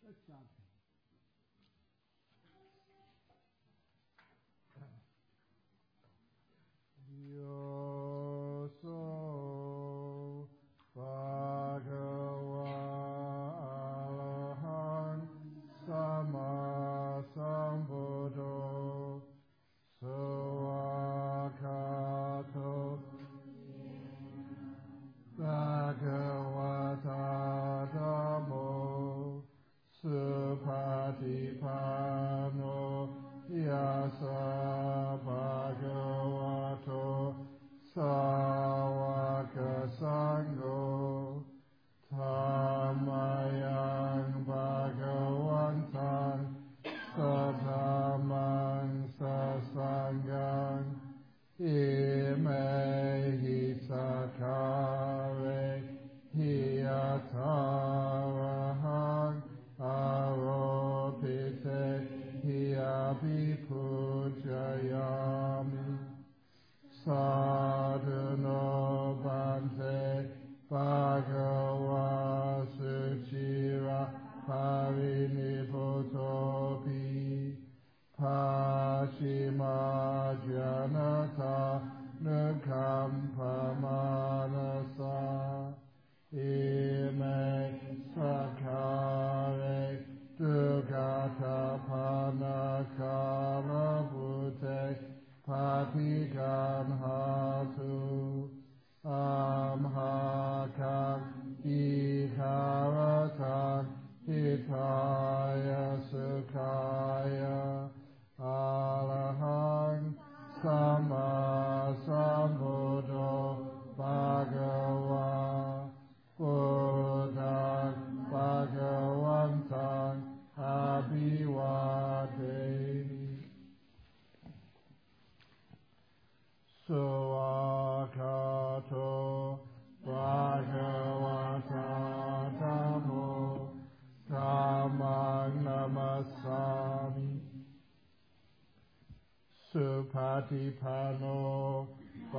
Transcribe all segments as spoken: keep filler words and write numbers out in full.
Supatipano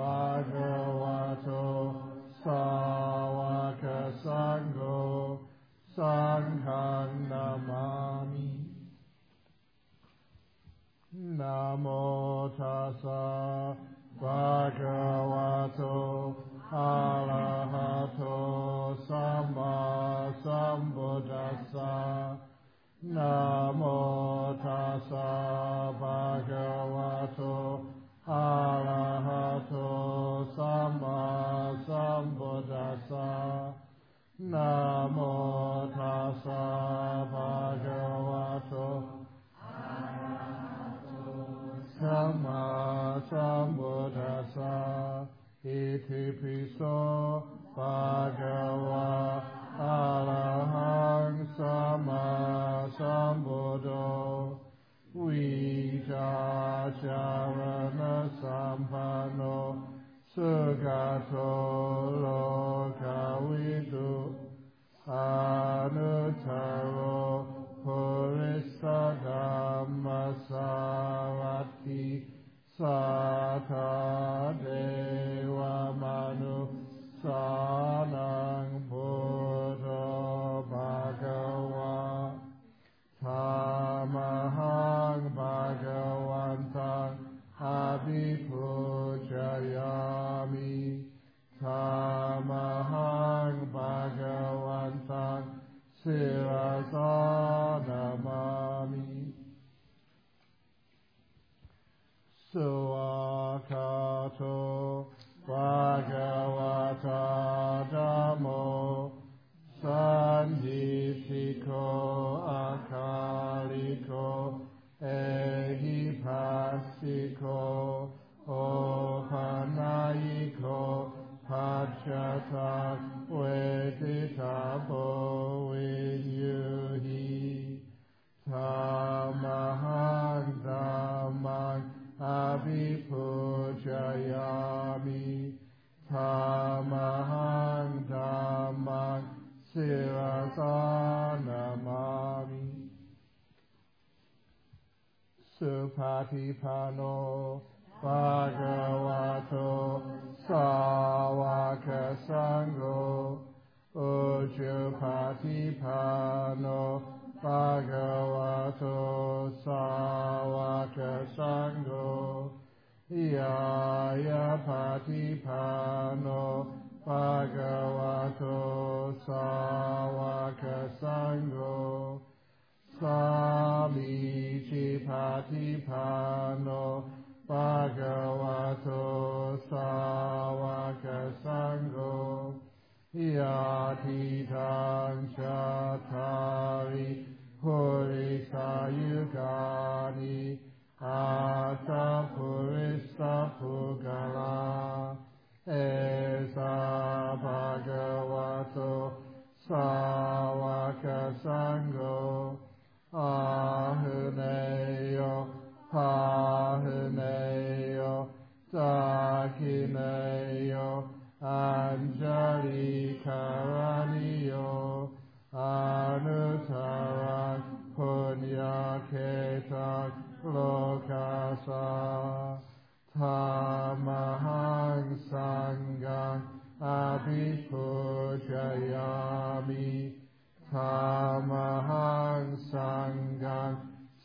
Bhagavato Sāvaka Sangho Sanghang Namami. Namo Tassa Bhagavato Arahato Samma Sambuddhassa. Namo Tassa Bhagavato Arahato Samma Sambuddhassa. Namo Tassa Bhagavato Arahato Samma Sambuddhassa. Iti piso Bhagava Arahang Samma Sambuddho Vijacharana Sampano Sugato Lokavidu Anuttaro Purissa Dhamma Sarati Sata Deva Manu Sanang Buddha Bhagava Tamahang Bhagavantang Abhipujayami. Tamahang Bhagavantang Sirasa Namami. Suakato Bhagavata Dhammo Sanditiko Akaliko Ehipassiko Opanayiko Pachatak Veditabo Vidyuhi. Tamahang Dhammang Abhipujayami. Tamahang Dhammang Sirasa Namami. Supatipano Bhagavato Sāvaka Sangho Ujjapatipano Bhagavato Sāvaka Sangho Yaya Patipano Bhagavato Sāvaka Sangho Samichi Patipano Bhagavato Sāvaka Sangho Yati Chatari Purisa Yugani Asa Purisa Pugala Esa Bhagavato Sāvaka Sangho Ahuneyo Pahuneyo Dakineyo Anjali Karaniyo Anutara Punya Ketak Lokasa Tamahang Sangang Abhipujayami Tamahang Sangang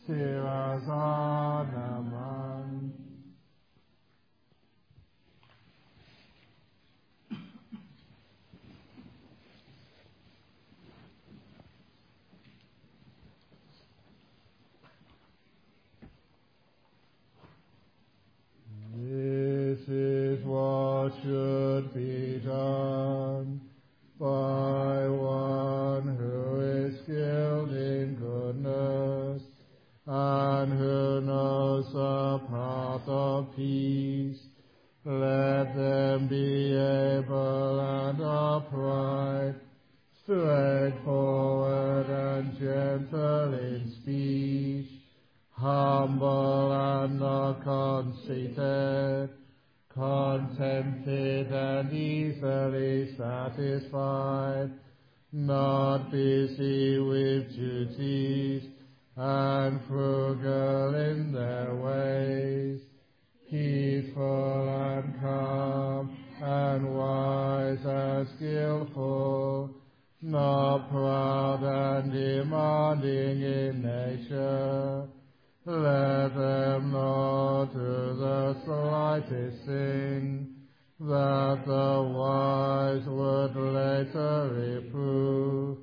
Sirazanaman. This is what should be done by one who is skilled in goodness and who knows the path of peace. Let them be able and upright, straightforward and gentle in speech, humble and not conceited, contented and easily satisfied, not busy with duties, and frugal in their ways, peaceful and calm, and wise and skillful, not proud and demanding in nature. Let them not do the slightest thing that the wise would later reprove,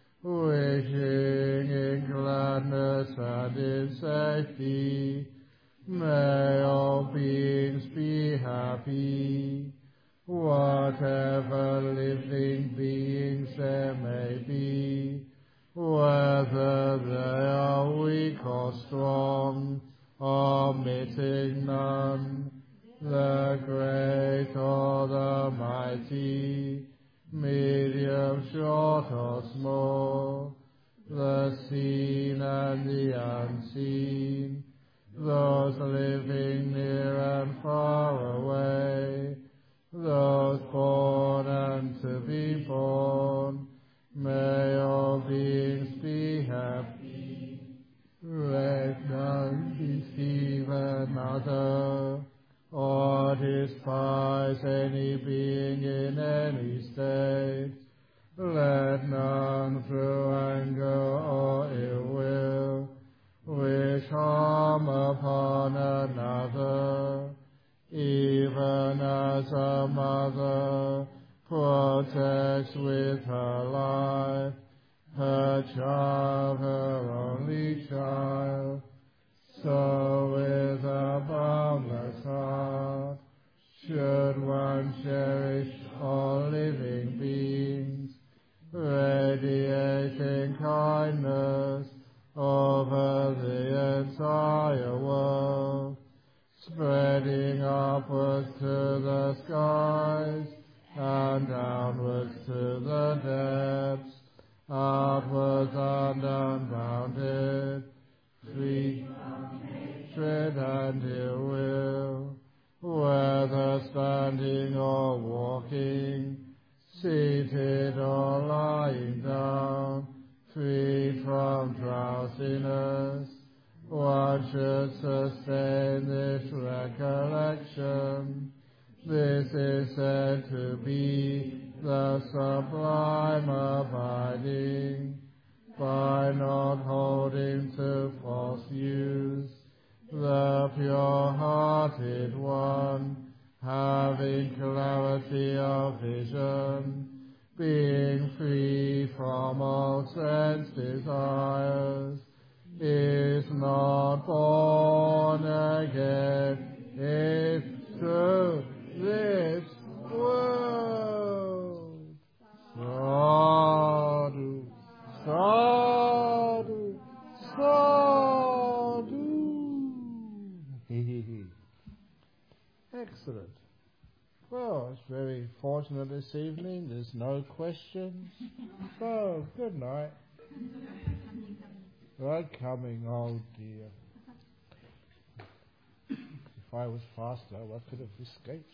wishing in gladness and in safety. May all beings be happy, whatever living beings there may be, whether they are weak or strong, omitting none, the great or the mighty, medium, short or small, the seen and the unseen, those living near and far away, those born and to be born. May all beings be happy. Let none deceive another, or despise any being in any state. Let none through anger or ill will wish harm upon another, even as a mother protects with her life her child, her only child, so with a boundless heart should one cherish all living beings, radiating kindness over the entire world, spreading upwards to the skies and downwards to the depths, outwards and unbounded, free from hatred and ill will, whether standing or walking, seated or lying down, free from drowsiness. One should sustain this recollection, this a pure-hearted one, having clarity of vision, being free from all sense desires, is not born again into this world. Sadhu, sadhu, sadhu. Excellent. Well, it's very fortunate this evening. There's no questions. So, good night. Right coming, oh dear. If I was faster, I could have escaped.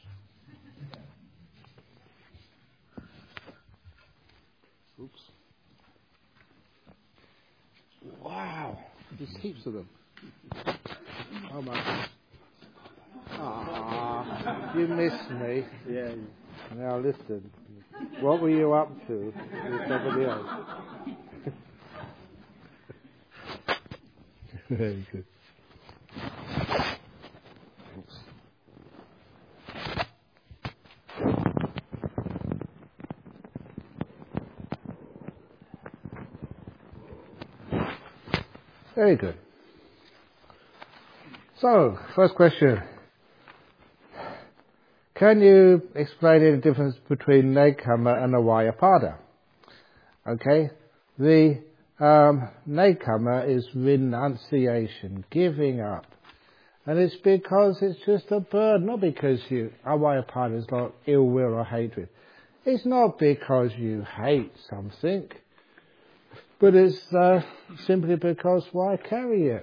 Oops. Wow, there's heaps of them. Oh my God. Ah, you missed me. Yeah. Now listen, what were you up to with somebody else? Very good. Oops. Very good. So, first question. Can you explain the difference between Nekama and Avyapada? Okay, the um, Nekama is renunciation, giving up. And it's because it's just a burden, not because you, Avyapada is not ill will or hatred. It's not because you hate something, but it's uh, simply because why carry it?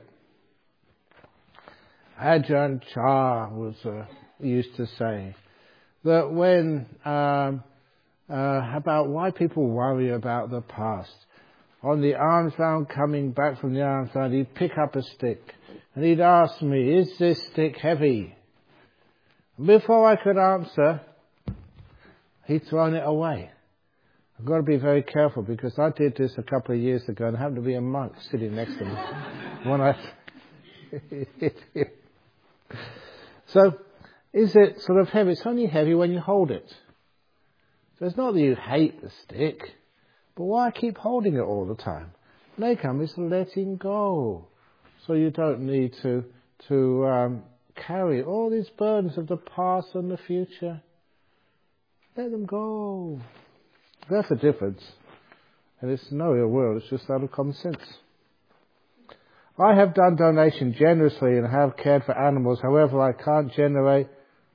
Ajahn Chah was uh, used to say that when um, uh, about why people worry about the past. On the alms round, coming back from the alms round, he'd pick up a stick and he'd ask me, "Is this stick heavy?" And before I could answer, he'd thrown it away. I've got to be very careful because I did this a couple of years ago and there happened to be a monk sitting next to me when I hit him. So, is it sort of heavy? It's only heavy when you hold it. So it's not that you hate the stick, but why keep holding it all the time? Nekam is letting go. So you don't need to to um, carry all these burdens of the past and the future. Let them go. That's the difference. And it's no ill will, it's just out of common sense. I have done donation generously and have cared for animals. However, I can't generate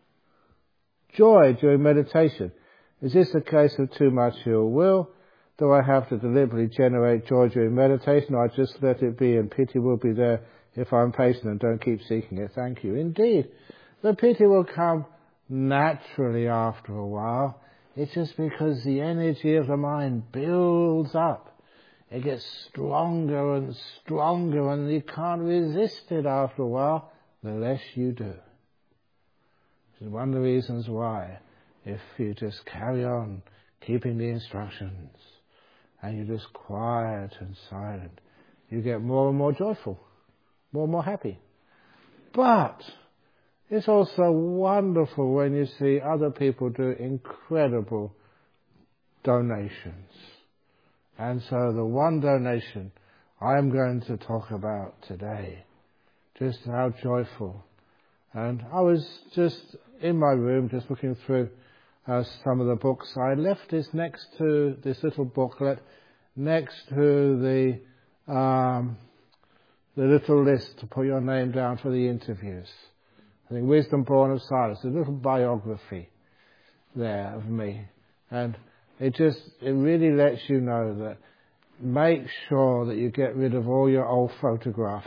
joy during meditation. Is this a case of too much ill will? Do I have to deliberately generate joy during meditation, or I just let it be and pity will be there if I'm patient and don't keep seeking it? Thank you. Indeed, the pity will come naturally after a while. It's just because the energy of the mind builds up. It gets stronger and stronger and you can't resist it after a while, the less you do. This is one of the reasons why, if you just carry on keeping the instructions and you're just quiet and silent, you get more and more joyful, more and more happy. But it's also wonderful when you see other people do incredible donations. And so the one donation I'm going to talk about today, just how joyful. And I was just in my room, just looking through uh, some of the books. I left this next to this little booklet, next to the um, the little list to put your name down for the interviews. I think Wisdom Born of Silence, a little biography there of me. And it just, it really lets you know that make sure that you get rid of all your old photographs.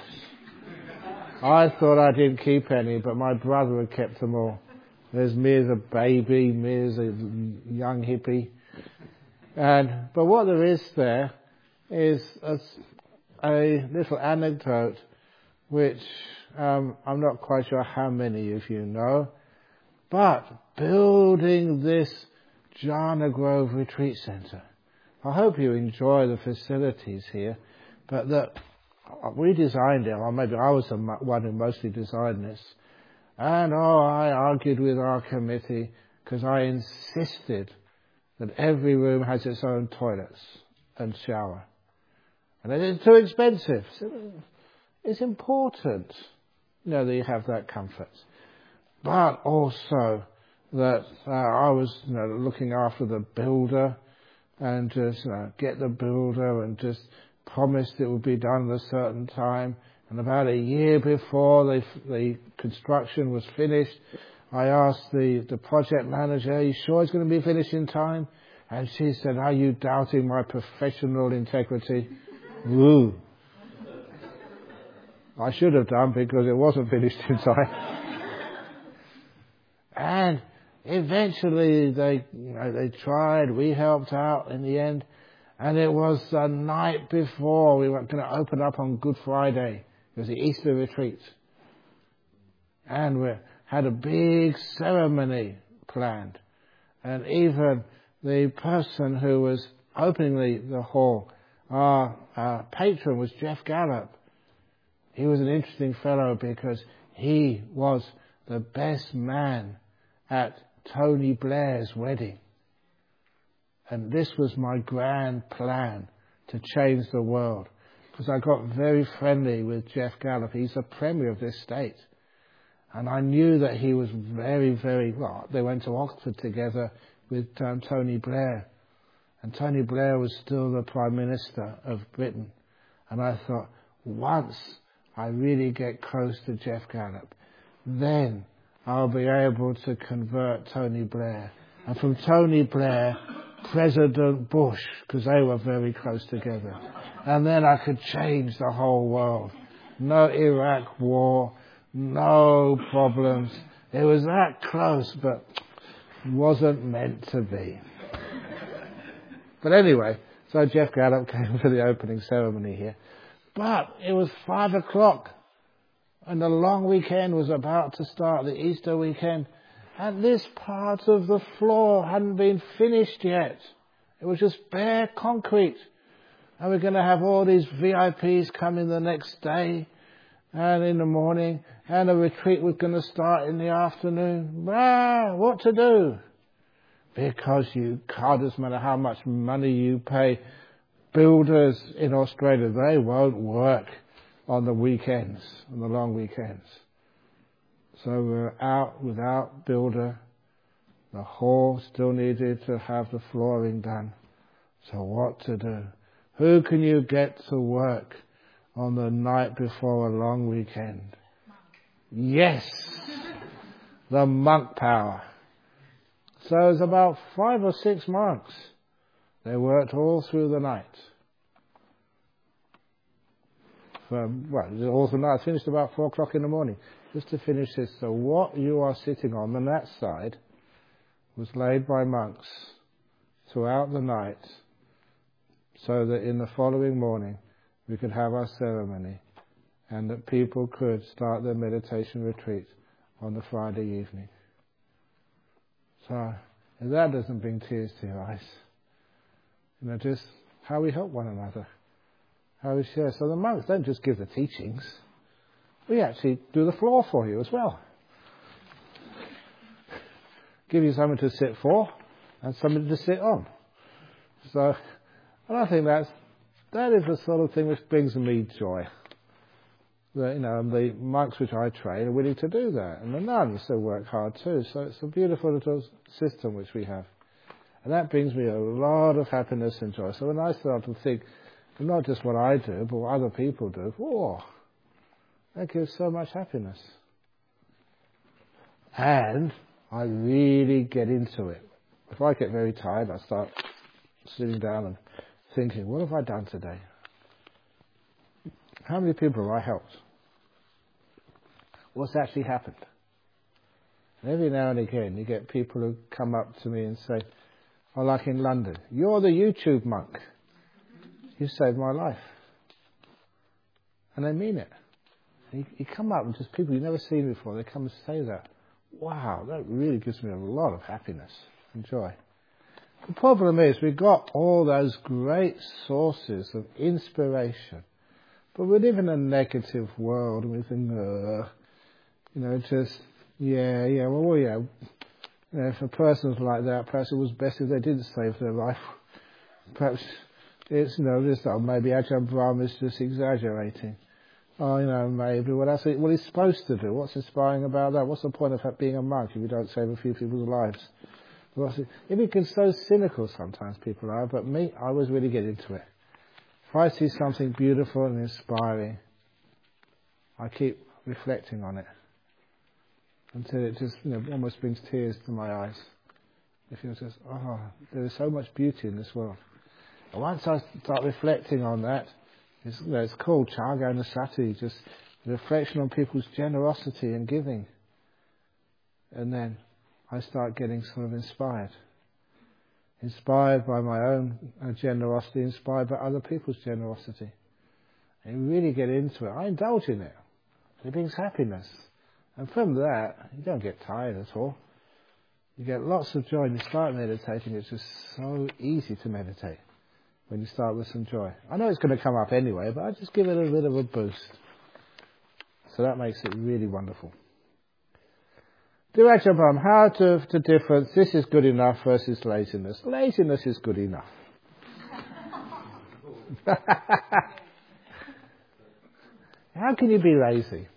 I thought I didn't keep any, but my brother had kept them all. There's me as a baby, me as a young hippie. And, but what there is there is a, a little anecdote which um, I'm not quite sure how many of you know, but building this Jhana Grove Retreat Center. I hope you enjoy the facilities here, but that we designed it, or maybe I was the one who mostly designed this. And oh, I argued with our committee because I insisted that every room has its own toilets and shower. And it is too expensive. So it's important, you know, that you have that comfort. But also that uh, I was, you know, looking after the builder and just, you know, get the builder and just promised it would be done at a certain time. And about a year before the, the construction was finished, I asked the, the project manager, are you sure it's going to be finished in time? And she said, are you doubting my professional integrity? Woo. I should have done because it wasn't finished in time. And eventually they, you know, they tried, we helped out in the end. And it was the night before we were going to open up on Good Friday. It was the Easter retreat. And we had a big ceremony planned. And even the person who was opening the, the hall, our, our patron was Jeff Gallup. He was an interesting fellow because he was the best man at Tony Blair's wedding. And this was my grand plan to change the world. Because I got very friendly with Jeff Gallup. He's the premier of this state. And I knew that he was very, very, well, they went to Oxford together with um, Tony Blair. And Tony Blair was still the Prime Minister of Britain. And I thought, once I really get close to Jeff Gallup, then I'll be able to convert Tony Blair. And from Tony Blair, President Bush, because they were very close together. And then I could change the whole world. No Iraq war, no problems. It was that close, but wasn't meant to be. But anyway, so Jeff Gallup came for the opening ceremony here. But it was five o'clock, and the long weekend was about to start, the Easter weekend, and this part of the floor hadn't been finished yet. It was just bare concrete. And we're going to have all these V I Ps come in the next day and in the morning, and the retreat was going to start in the afternoon. Ah, what to do? Because you can't, doesn't matter how much money you pay, builders in Australia, they won't work on the weekends, on the long weekends. So we're out without builder. The hall still needed to have the flooring done. So what to do? Who can you get to work on the night before a long weekend? Yes! The monk power. So it was about five or six monks. They worked all through the night. From, well, all through the night. Finished about four o'clock in the morning. Just to finish this. So what you are sitting on, on that side, was laid by monks throughout the night, so that in the following morning we could have our ceremony and that people could start their meditation retreat on the Friday evening. So if that doesn't bring tears to your eyes, you know, just how we help one another, how we share. So the monks don't just give the teachings, we actually do the floor for you as well. Give you something to sit for and something to sit on. So, and I think that's, that is the sort of thing which brings me joy. The, you know, the monks which I train are willing to do that. And the nuns still work hard too. So it's a beautiful little system which we have. And that brings me a lot of happiness and joy. So when I start to think, not just what I do, but what other people do, whoa, that gives so much happiness. And I really get into it. If I get very tired, I start sitting down and thinking, what have I done today? How many people have I helped? What's actually happened? And every now and again you get people who come up to me and say, oh, like in London, you're the YouTube monk. You saved my life. And they mean it. You, you come up and just people you've never seen before, they come and say that. Wow, that really gives me a lot of happiness and joy. The problem is we've got all those great sources of inspiration But we live in a negative world, and we think, uh, you know, just, yeah, yeah, well, well yeah. You know, if a person's like that, perhaps it was best if they didn't save their life. Perhaps it's, you know, this, oh, maybe Ajahn Brahma is just exaggerating. Oh, you know, maybe. Well, that's what he's supposed to do. What's inspiring about that? What's the point of being a monk if you don't save a few people's lives? What's it? It becomes so cynical sometimes people are, but me, I always really get into it. If I see something beautiful and inspiring, I keep reflecting on it until it just, you know, almost brings tears to my eyes. It feels just, oh, there is so much beauty in this world. And once I start reflecting on that, it's, you know, it's called Chaganasati, just reflection on people's generosity and giving. And then I start getting sort of inspired. Inspired by my own generosity, inspired by other people's generosity. And you really get into it. I indulge in it. It brings happiness. And from that, you don't get tired at all. You get lots of joy and you start meditating. It's just so easy to meditate when you start with some joy. I know it's going to come up anyway, but I just give it a bit of a boost. So that makes it really wonderful. Dear Ajahn Brahm, how to the difference, this is good enough versus laziness. Laziness is good enough. How can you be lazy?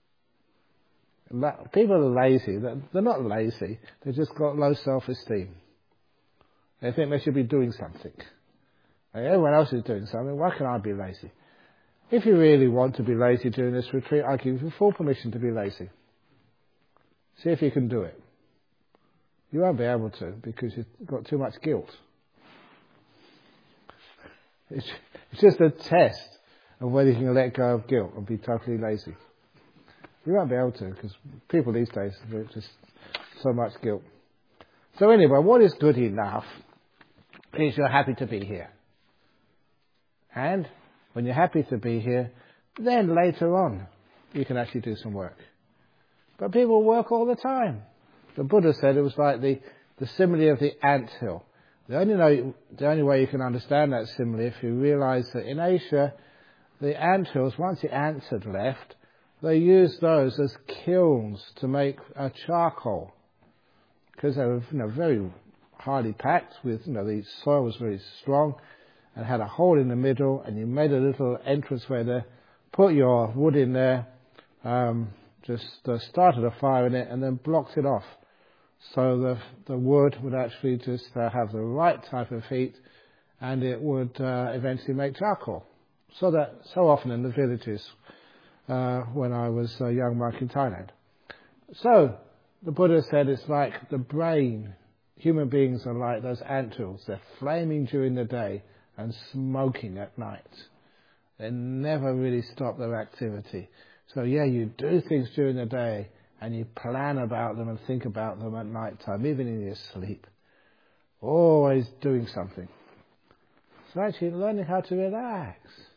People are lazy. They're not lazy. They've just got low self-esteem. They think they should be doing something. Everyone else is doing something. Why can't I be lazy? If you really want to be lazy during this retreat, I give you full permission to be lazy. See if you can do it. You won't be able to because you've got too much guilt. It's, it's just a test of whether you can let go of guilt and be totally lazy. You won't be able to because people these days have just so much guilt. So anyway, what is good enough is you're happy to be here. And when you're happy to be here, then later on you can actually do some work. But people work all the time. The Buddha said it was like the, the simile of the anthill. The only, know, the only way you can understand that simile if you realize that in Asia, the anthills, once the ants had left, they used those as kilns to make uh, charcoal. Because they were, you know, very highly packed with, you know, the soil was very strong and had a hole in the middle, and you made a little entranceway there, put your wood in there, um, just uh, started a fire in it and then blocked it off. So the the wood would actually just uh, have the right type of heat and it would uh, eventually make charcoal. So that, so often in the villages uh, when I was a young monk in Thailand. So the Buddha said it's like the brain. Human beings are like those anthills. They're flaming during the day and smoking at night. They never really stop their activity. So yeah, you do things during the day and you plan about them and think about them at night time, even in your sleep. Always doing something. So actually learning how to relax.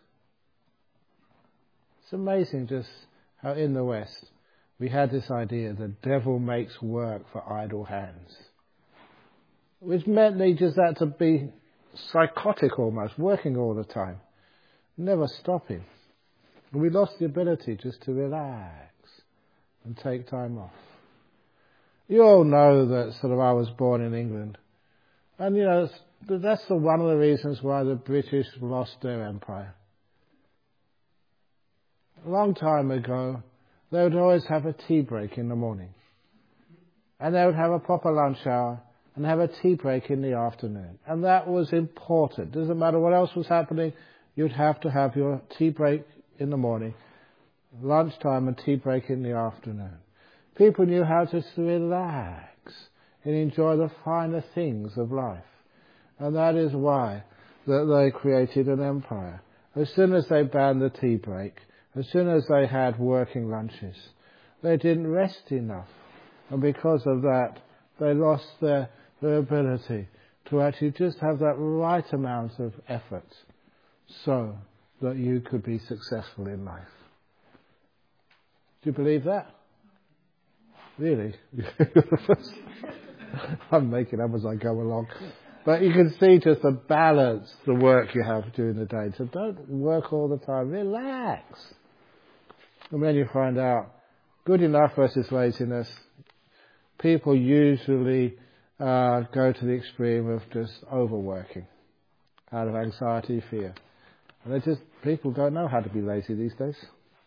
It's amazing just how in the West we had this idea the devil makes work for idle hands. Which meant they just had to be psychotic almost, working all the time, never stopping. And we lost the ability just to relax and take time off. You all know that sort of I was born in England. And you know, that's the, one of the reasons why the British lost their empire. A long time ago, they would always have a tea break in the morning. And they would have a proper lunch hour and have a tea break in the afternoon. And that was important. Doesn't matter what else was happening, you'd have to have your tea break in the morning, lunchtime and tea break in the afternoon. People knew how to relax and enjoy the finer things of life. And that is why that they created an empire. As soon as they banned the tea break, as soon as they had working lunches, they didn't rest enough. And because of that, they lost their, their ability to actually just have that right amount of effort so that you could be successful in life. Do you believe that? Really? I'm making up as I go along. But you can see just the balance, the work you have during the day. So don't work all the time. Relax. And then you find out good enough versus laziness. People usually uh, go to the extreme of just overworking out of anxiety, fear. And they just, people don't know how to be lazy these days.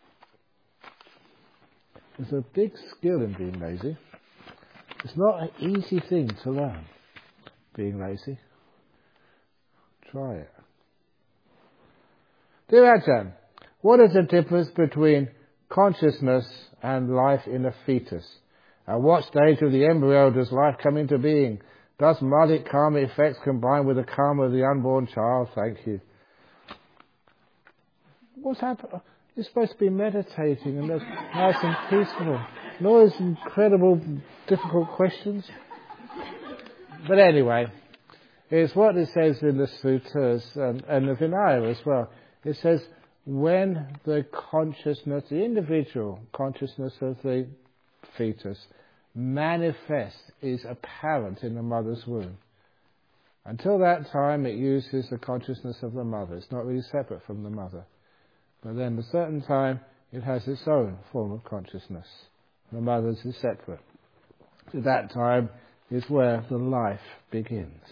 There's a big skill in being lazy. It's not an easy thing to learn, being lazy. Try it. Dear Ajahn, what is the difference between consciousness and life in a fetus? At what stage of the embryo does life come into being? Does modic karma effects combine with the karma of the unborn child? Thank you. What's happened? You're supposed to be meditating and that's nice and peaceful. And all these incredible, difficult questions. But anyway, it's what it says in the sutras and, and the Vinaya as well. It says, when the consciousness, the individual consciousness of the fetus manifests, is apparent in the mother's womb. Until that time, it uses the consciousness of the mother. It's not really separate from the mother. But then at a certain time, it has its own form of consciousness. The mother's is separate. So that time is where the life begins.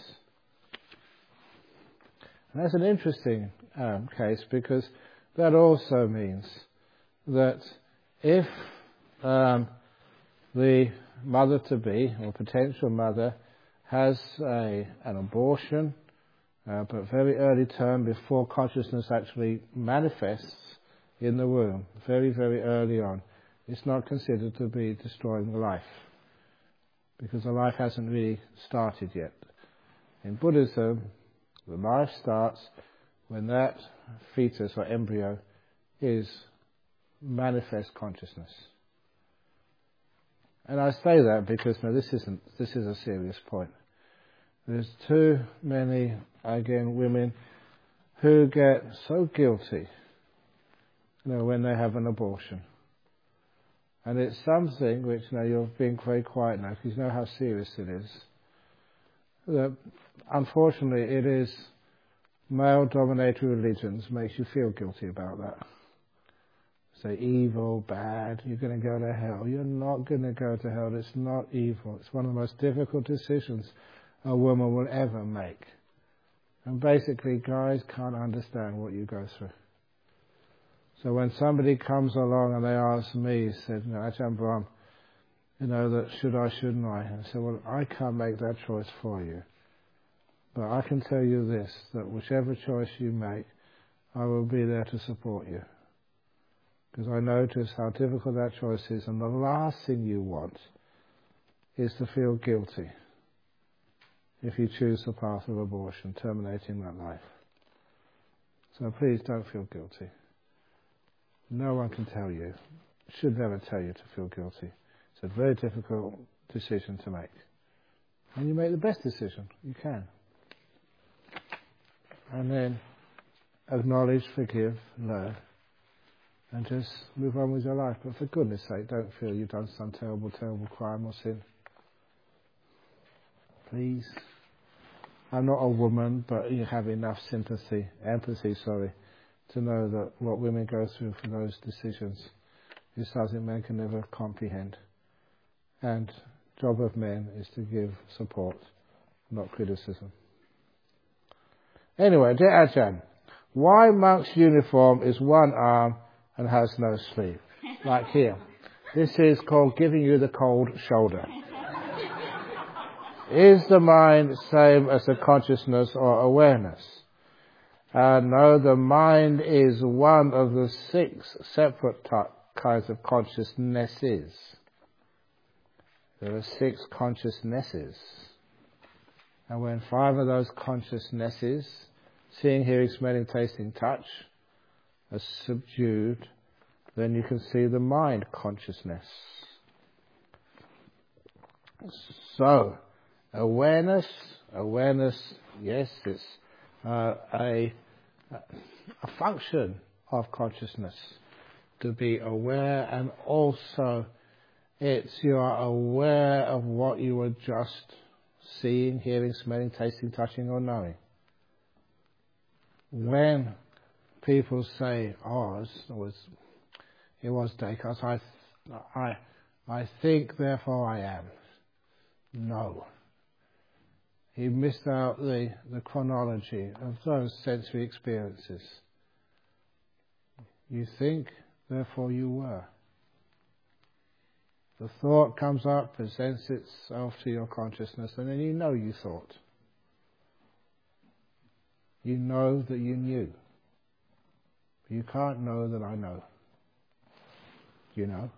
And that's an interesting um, case, because that also means that if um, the mother-to-be, or potential mother, has a, an abortion, uh, but very early term, before consciousness actually manifests in the womb, very, very early on, it's not considered to be destroying the life, because the life hasn't really started yet. In Buddhism, the life starts when that fetus or embryo is manifest consciousness. And I say that because now this isn't this is a serious point. There's too many, again, women who get so guilty, you know, when they have an abortion. And it's something which, now you're being very quiet now because you know how serious it is. That unfortunately it is male-dominated religions makes you feel guilty about that. Say evil, bad, you're going to go to hell. You're not going to go to hell. It's not evil. It's one of the most difficult decisions a woman will ever make. And basically, guys can't understand what you go through. So when somebody comes along and they ask me, said, you know, Ajahn Brahm, you know, that should I, shouldn't I? And I said, well, I can't make that choice for you. But I can tell you this, that whichever choice you make, I will be there to support you. Because I notice how difficult that choice is, and the last thing you want is to feel guilty if you choose the path of abortion, terminating that life. So please don't feel guilty. No one can tell you, should never tell you to feel guilty. It's a very difficult decision to make. And you make the best decision you can. And then acknowledge, forgive, learn, and just move on with your life. But for goodness sake, don't feel you've done some terrible, terrible crime or sin. Please. I'm not a woman, but you have enough sympathy, empathy, sorry, to know that what women go through for those decisions is something men can never comprehend. And job of men is to give support, not criticism. Anyway, dear Ajahn, why monk's uniform is one arm and has no sleeve? Like here. This is called giving you the cold shoulder. Is the mind same as the consciousness or awareness? Uh, no, the mind is one of the six separate t- kinds of consciousnesses. There are six consciousnesses. And when five of those consciousnesses, seeing, hearing, smelling, tasting, touch, are subdued, then you can see the mind consciousness. So, awareness, awareness, yes, it's uh, a, a function of consciousness to be aware, and also it's you are aware of what you were just seeing, hearing, smelling, tasting, touching, or knowing. When people say, oh, it was, it was Descartes, I, I, I think, therefore I am. No. He missed out the, the chronology of those sensory experiences. You think, therefore you were. The thought comes up, presents itself to your consciousness, and then you know you thought. You know that you knew. You can't know that I know. You know?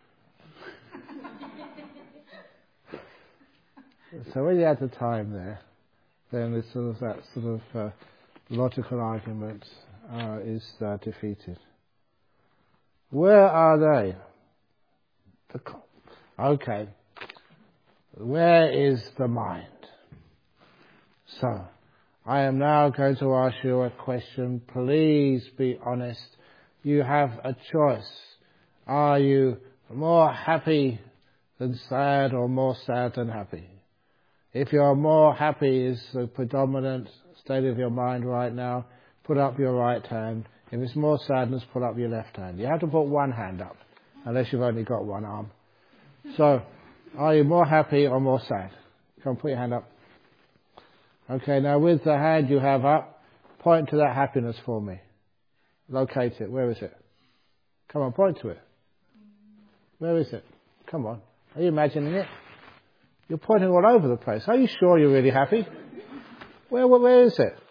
So when you add the time there, then it's sort of that sort of uh, logical argument uh, is uh, defeated. Where are they? The co- okay. Where is the mind? So, I am now going to ask you a question. Please be honest. You have a choice. Are you more happy than sad or more sad than happy? If you're more happy is the predominant state of your mind right now, put up your right hand. If it's more sadness, put up your left hand. You have to put one hand up, unless you've only got one arm. So, are you more happy or more sad? Come on, put your hand up. Okay, now with the hand you have up, point to that happiness for me. Locate it. Where is it? Come on, point to it. Where is it? Come on. Are you imagining it? You're pointing all over the place. Are you sure you're really happy? Where, where, where is it?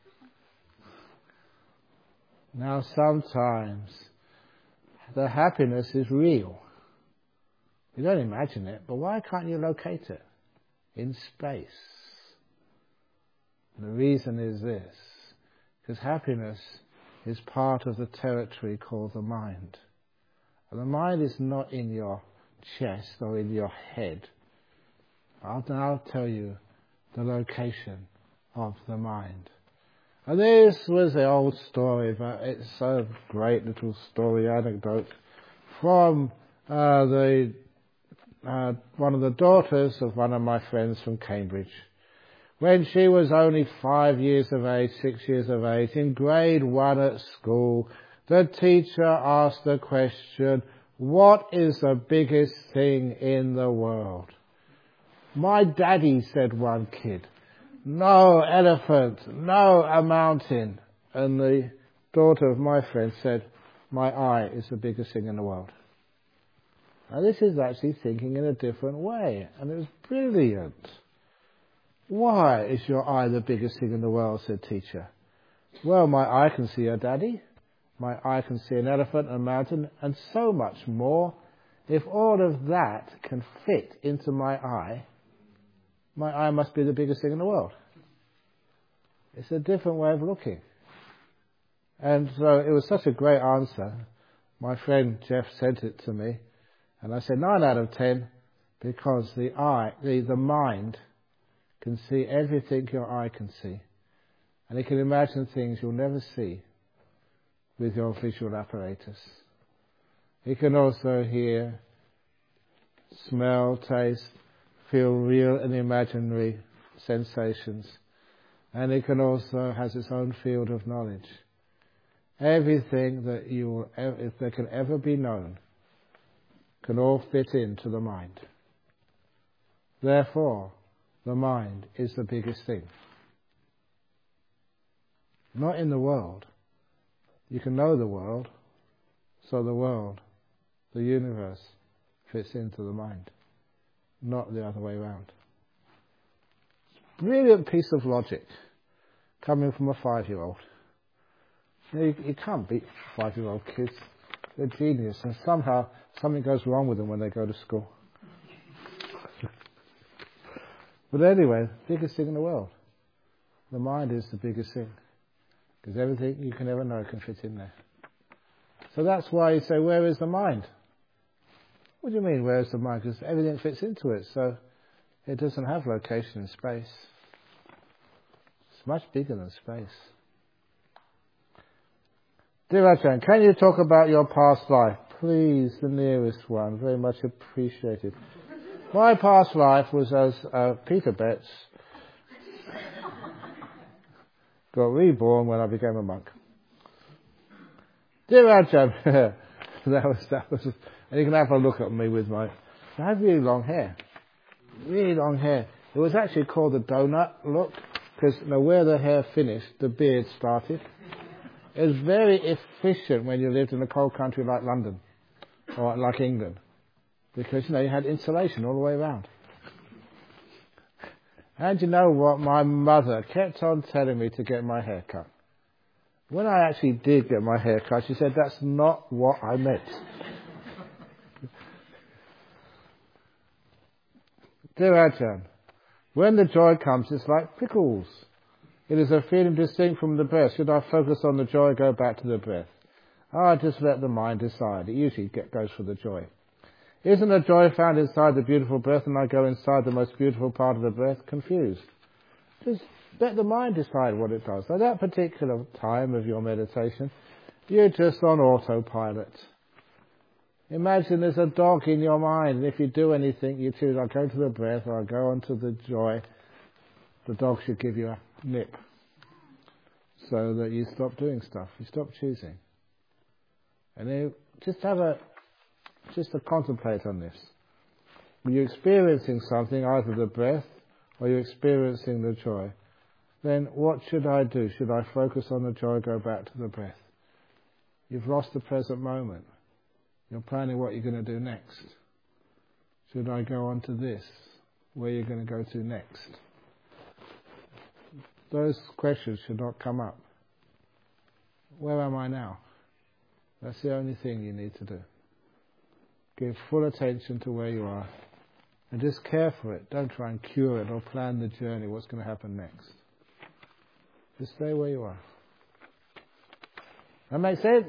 Now sometimes the happiness is real. You don't imagine it, but why can't you locate it? In space. The reason is this, because happiness is part of the territory called the mind. And the mind is not in your chest or in your head. I'll now tell you the location of the mind. And this was the old story, but it's a great little story anecdote from uh, the uh, one of the daughters of one of my friends from Cambridge. When she was only five years of age, six years of age, in grade one at school, the teacher asked the question, what is the biggest thing in the world? My daddy, said one kid. No elephant, no a mountain. And the daughter of my friend said, my eye is the biggest thing in the world. Now this is actually thinking in a different way, and it was brilliant. Why is your eye the biggest thing in the world, said teacher. Well, my eye can see your daddy. My eye can see an elephant, a mountain, and so much more. If all of that can fit into my eye, my eye must be the biggest thing in the world. It's a different way of looking. And so it was such a great answer. My friend Jeff sent it to me, and I said nine out of ten, because the eye, the, the mind can see everything your eye can see. And it can imagine things you'll never see with your visual apparatus. It can also hear, smell, taste, feel real and imaginary sensations. And it can also has its own field of knowledge. Everything that you will ever, if there can ever be known can all fit into the mind. Therefore, the mind is the biggest thing. Not in the world. You can know the world, so the world, the universe, fits into the mind. Not the other way around. Brilliant piece of logic coming from a five-year-old. You, you can't beat five-year-old kids. They're genius, and somehow something goes wrong with them when they go to school. But anyway, biggest thing in the world. The mind is the biggest thing. Because everything you can ever know can fit in there. So that's why you say, where is the mind? What do you mean, where is the mind? Because everything fits into it, so it doesn't have location in space. It's much bigger than space. Dear Ajahn, can you talk about your past life? Please, the nearest one. Very much appreciated. My past life was as uh, Peter Betts got reborn when I became a monk. Dear Ajahn, that was, that was, and you can have a look at me with my, I have really long hair. Really long hair. It was actually called the donut look, because you know, where the hair finished, the beard started. It was very efficient when you lived in a cold country like London, or like England, because you know, you had insulation all the way around. And you know what? My mother kept on telling me to get my hair cut. When I actually did get my hair cut, she said, that's not what I meant. Dear Ajahn, when the joy comes, it's like prickles. It is a feeling distinct from the breath. Should I focus on the joy, go back to the breath? Ah, just let the mind decide. It usually get, goes for the joy. Isn't the joy found inside the beautiful breath and I go inside the most beautiful part of the breath? Confused. Just let the mind decide what it does. At that particular time of your meditation, you're just on autopilot. Imagine there's a dog in your mind, and if you do anything, you choose, I'll go to the breath or I'll go on to the joy. The dog should give you a nip so that you stop doing stuff. You stop choosing. And you just have a Just to contemplate on this. When you're experiencing something, either the breath or you're experiencing the joy, then what should I do? Should I focus on the joy, go back to the breath? You've lost the present moment. You're planning what you're going to do next. Should I go on to this? Where you're going to go to next? Those questions should not come up. Where am I now? That's the only thing you need to do. Give full attention to where you are and just care for it. Don't try and cure it or plan the journey, what's going to happen next. Just stay where you are. That makes sense?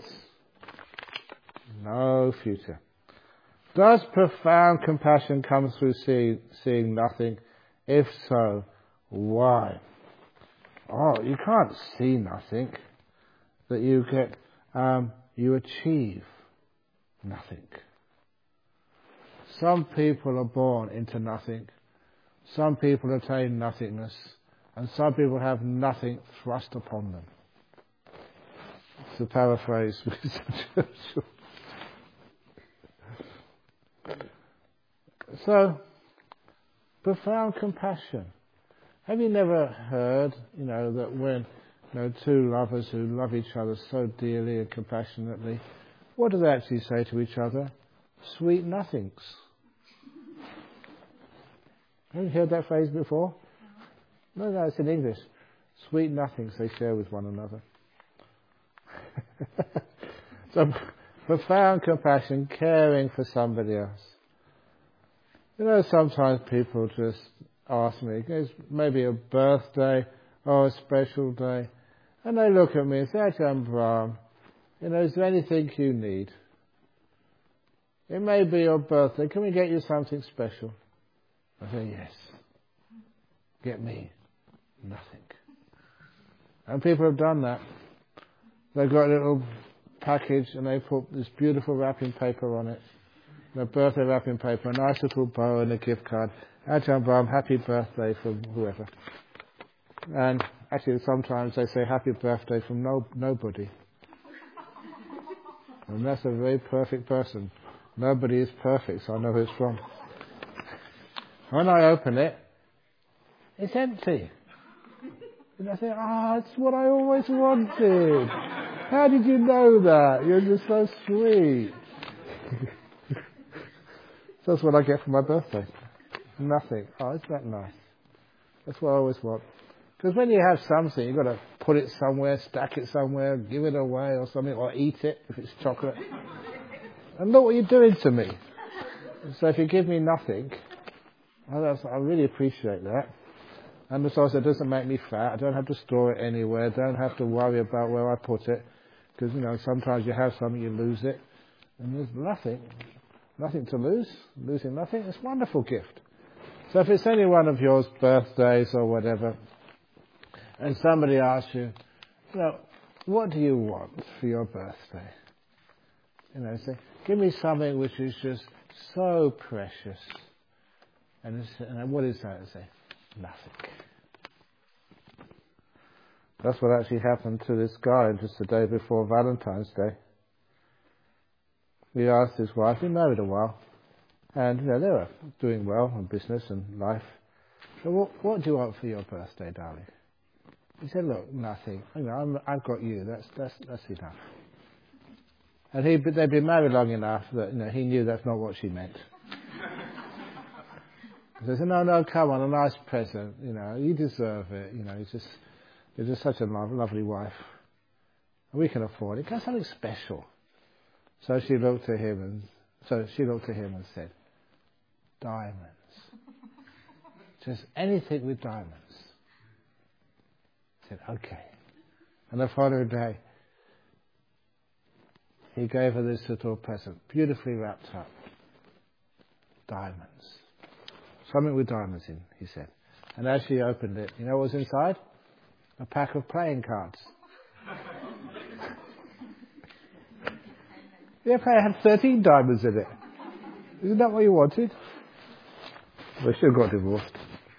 No future. Does profound compassion come through seeing, seeing nothing? If so, why? Oh, you can't see nothing. That you get, um, you achieve nothing. Some people are born into nothing. Some people attain nothingness. And some people have nothing thrust upon them. It's a paraphrase. So, profound compassion. Have you never heard, you know, that when you know, two lovers who love each other so dearly and compassionately, what do they actually say to each other? Sweet nothings. Have you heard that phrase before? No, no, it's in English. Sweet nothings they share with one another. So, profound compassion, caring for somebody else. You know, sometimes people just ask me, it's maybe a birthday or a special day, and they look at me and say, Ajahn Brahm, you know, is there anything you need? It may be your birthday, can we get you something special? I say, yes. Get me nothing. And people have done that. They've got a little package and they put this beautiful wrapping paper on it. A birthday wrapping paper, a nice little bow and a gift card. Ajahn Brahm, happy birthday from whoever. And actually sometimes they say happy birthday from no, nobody. And that's a very perfect person. Nobody is perfect, so I know who it's from. When I open it, it's empty. And I think, ah, oh, it's what I always wanted. How did you know that? You're just so sweet. So that's what I get for my birthday. Nothing. Oh, isn't that nice? That's what I always want. Because when you have something, you've got to put it somewhere, stack it somewhere, give it away or something, or eat it if it's chocolate. And look what you're doing to me. So if you give me nothing, oh, that's, I really appreciate that. And besides, it doesn't make me fat. I don't have to store it anywhere. I don't have to worry about where I put it. Because, you know, sometimes you have something, you lose it. And there's nothing. Nothing to lose. Losing nothing. It's a wonderful gift. So if it's any one of yours birthdays or whatever, and somebody asks you, you know, what do you want for your birthday? You know, say, give me something which is just so precious. And, and what is that? I say, nothing. That's what actually happened to this guy just the day before Valentine's Day. He asked his wife, he married a while, and you know, they were doing well in business and life. So what, what do you want for your birthday, darling? He said, look, nothing. You know, I'm, I've got you. That's that's that's enough. And he, they'd been married long enough that you know he knew that's not what she meant. He said, no, no, come on, a nice present. You know, you deserve it. You know, you're just you're just such a lo- lovely wife. And we can afford it. Get something special. So she looked at him and so she looked at him and said, diamonds. Just anything with diamonds. He said, okay. And the following day, he gave her this little present, beautifully wrapped up. Diamonds. Something with diamonds in, he said. And as she opened it, you know what was inside? A pack of playing cards. The pack had thirteen diamonds in it. Isn't that what you wanted? Well, she got divorced.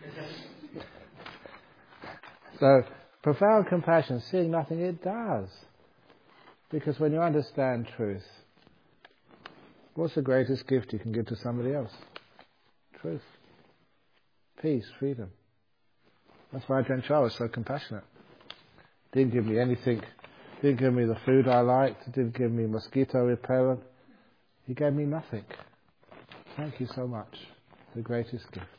So, profound compassion, seeing nothing, it does. Because when you understand truth, what's the greatest gift you can give to somebody else? Truth. Peace, freedom. That's why Ajahn Chah was so compassionate. Didn't give me anything. Didn't give me the food I liked. Didn't give me mosquito repellent. He gave me nothing. Thank you so much. The greatest gift.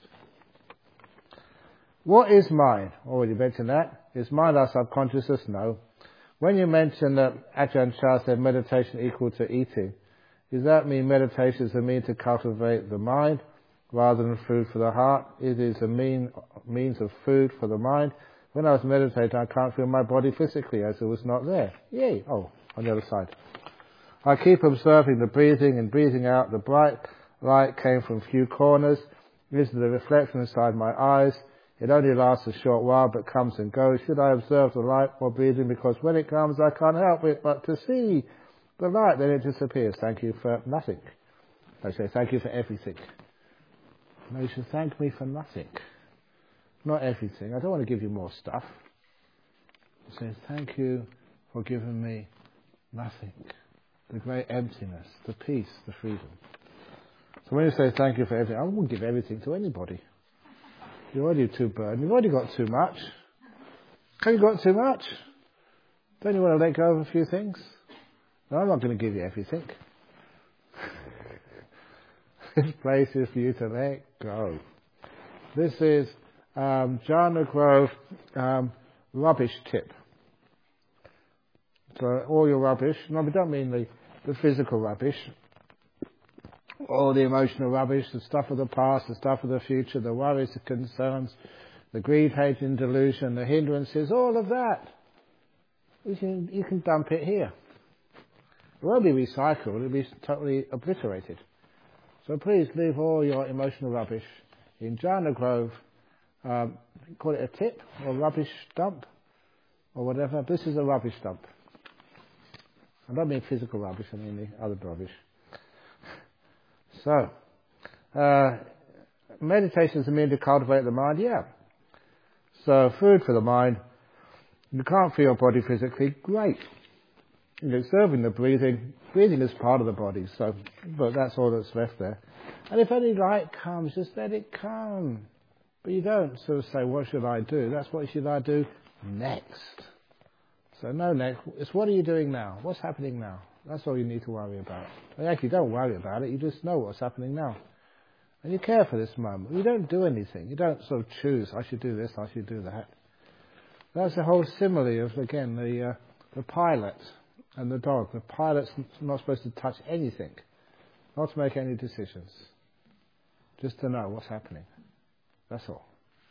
What is mind? Already mentioned that. Is mind our subconsciousness? No. When you mention that Ajahn Chah said meditation equal to eating, does that mean meditation is a mean to cultivate the mind rather than food for the heart? It is a mean, means of food for the mind. When I was meditating, I can't feel my body physically as it was not there. Yay! Oh, on the other side. I keep observing the breathing and breathing out. The bright light came from few corners. This is the reflection inside my eyes. It only lasts a short while but comes and goes. Should I observe the light while breathing? Because when it comes I can't help it but to see the light, then it disappears. Thank you for nothing. I say thank you for everything. No, you should thank me for nothing. Not everything. I don't want to give you more stuff. I say thank you for giving me nothing. The great emptiness, the peace, the freedom. So when you say thank you for everything, I won't give everything to anybody. You're already too burdened. You've already got too much. Have you got too much? Don't you want to let go of a few things? No, I'm not going to give you everything. This place is for you to let go. This is um, Jhana Grove um, rubbish tip. So all your rubbish, no, we don't mean the, the physical rubbish, all the emotional rubbish, the stuff of the past, the stuff of the future, the worries, the concerns, the greed, hate and delusion, the hindrances, all of that. You can, you can dump it here. It won't be recycled, it'll be totally obliterated. So please leave all your emotional rubbish in Jhana Grove, um, call it a tip or rubbish dump or whatever. This is a rubbish dump. I don't mean physical rubbish, I mean the other rubbish. So, uh, meditation is a mean to cultivate the mind, yeah. So, food for the mind. You can't feel your body physically, great. You're observing the breathing. Breathing is part of the body, so, but that's all that's left there. And if any light comes, just let it come. But you don't sort of say, what should I do? That's what should I do next. So no next. It's what are you doing now? What's happening now? That's all you need to worry about. And actually, don't worry about it. You just know what's happening now. And you care for this moment. You don't do anything. You don't sort of choose, I should do this, I should do that. That's the whole simile of, again, the, uh, the pilot and the dog. The pilot's not supposed to touch anything. Not to make any decisions. Just to know what's happening. That's all.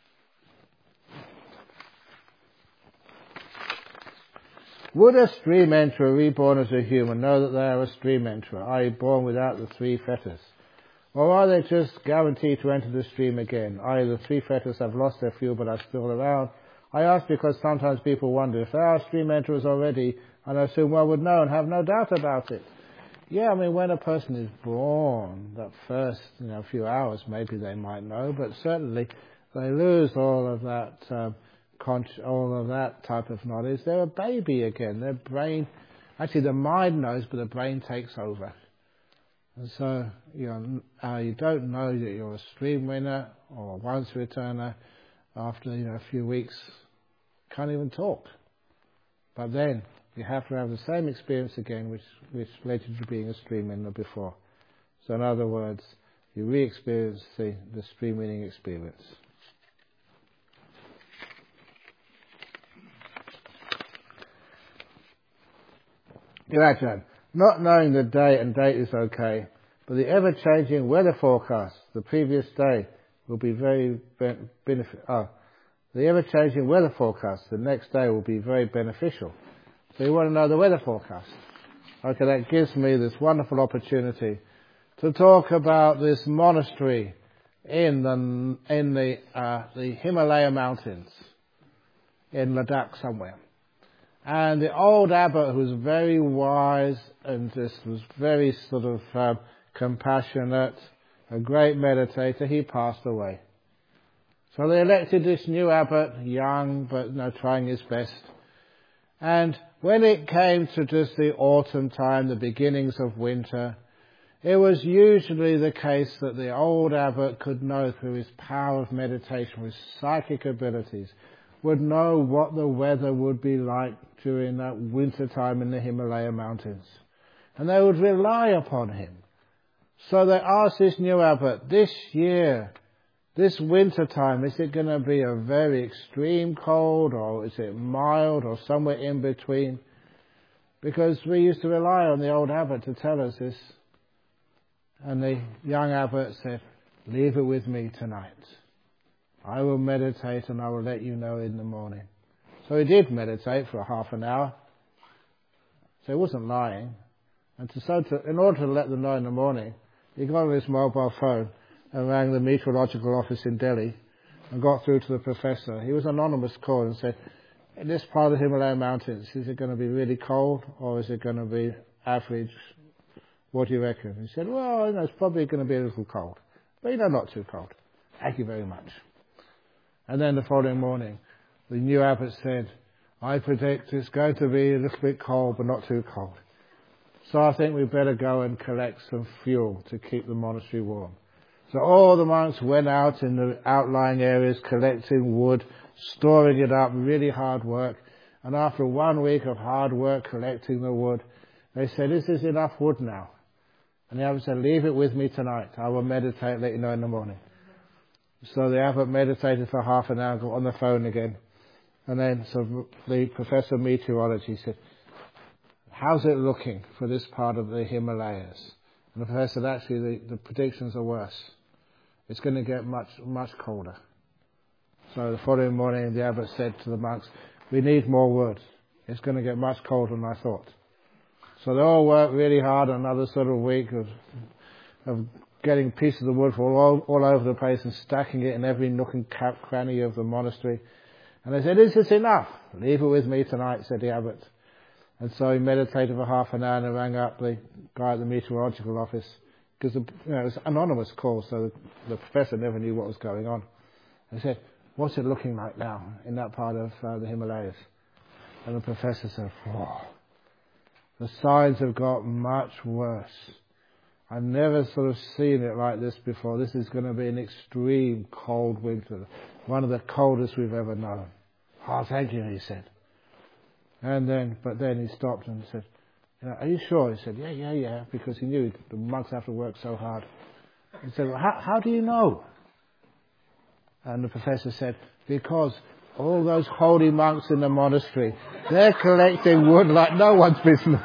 Would a stream enterer reborn as a human know that they are a stream enterer, that is born without the three fetters? Or are they just guaranteed to enter the stream again, that is the three fetters have lost their fuel but are still around? I ask because sometimes people wonder if they are stream enterers already, and I assume one would know and have no doubt about it. yeah, I mean, when a person is born, that first, you know, few hours, maybe they might know, but certainly they lose all of that, um, con- all of that type of knowledge. They're a baby again. Their brain, actually the mind knows, but the brain takes over. And so, you know, uh, you don't know that you're a stream winner or a once returner after, you know, a few weeks. Can't even talk. But then you have to have the same experience again, which which related to being a stream winner before. So in other words, you re-experience the, the stream winning experience. Imagine, not knowing the day and date is okay, but the ever-changing weather forecast the previous day will be very benefit. Oh, the ever-changing weather forecast the next day will be very beneficial. So you want to know the weather forecast. Okay, that gives me this wonderful opportunity to talk about this monastery in the in the uh, the Himalaya mountains in Ladakh somewhere. And the old abbot, who was very wise and just was very sort of uh, compassionate, a great meditator, he passed away. So they elected this new abbot, young but you know, trying his best. And when it came to just the autumn time, the beginnings of winter, it was usually the case that the old abbot could know through his power of meditation, his psychic abilities, would know what the weather would be like during that winter time in the Himalaya mountains. And they would rely upon him. So they asked this new abbot, this year, this winter time, is it going to be a very extreme cold, or is it mild, or somewhere in between? Because we used to rely on the old abbot to tell us this. And the young abbot said, leave it with me tonight. I will meditate and I will let you know in the morning. So he did meditate for half an hour. So he wasn't lying. And to, so to, in order to let them know in the morning, he got on his mobile phone and rang the meteorological office in Delhi and got through to the professor. He was an anonymous call and said, in this part of the Himalaya mountains, is it going to be really cold or is it going to be average? What do you reckon? He said, well, you know, it's probably going to be a little cold. But, you know, not too cold. Thank you very much. And then the following morning, the new abbot said, I predict it's going to be a little bit cold, but not too cold. So I think we better go and collect some fuel to keep the monastery warm. So all the monks went out in the outlying areas collecting wood, storing it up, really hard work. And after one week of hard work collecting the wood, they said, is this enough wood now? And the abbot said, leave it with me tonight. I will meditate, let you know in the morning. So the abbot meditated for half an hour, got on the phone again. And then so the professor of meteorology said, how's it looking for this part of the Himalayas? And the professor said, actually, the, the predictions are worse. It's going to get much, much colder. So the following morning, the abbot said to the monks, we need more wood. It's going to get much colder than I thought. So they all worked really hard on another sort of week of, of getting pieces of wood from all, all over the place and stacking it in every nook and cranny of the monastery. And they said, is this enough? Leave it with me tonight, said the abbot. And so he meditated for half an hour and rang up the guy at the meteorological office. Because you know, it was an anonymous call, so the, the professor never knew what was going on. And he said, what's it looking like now in that part of uh, the Himalayas? And the professor said, oh, the signs have got much worse. I've never sort of seen it like this before. This is going to be an extreme cold winter, one of the coldest we've ever known. Oh, thank you, he said. And then, but then he stopped and said, are you sure? He said, yeah, yeah, yeah, because he knew the monks have to work so hard. He said, well, how, how do you know? And the professor said, because all those holy monks in the monastery, they're collecting wood like no one's business.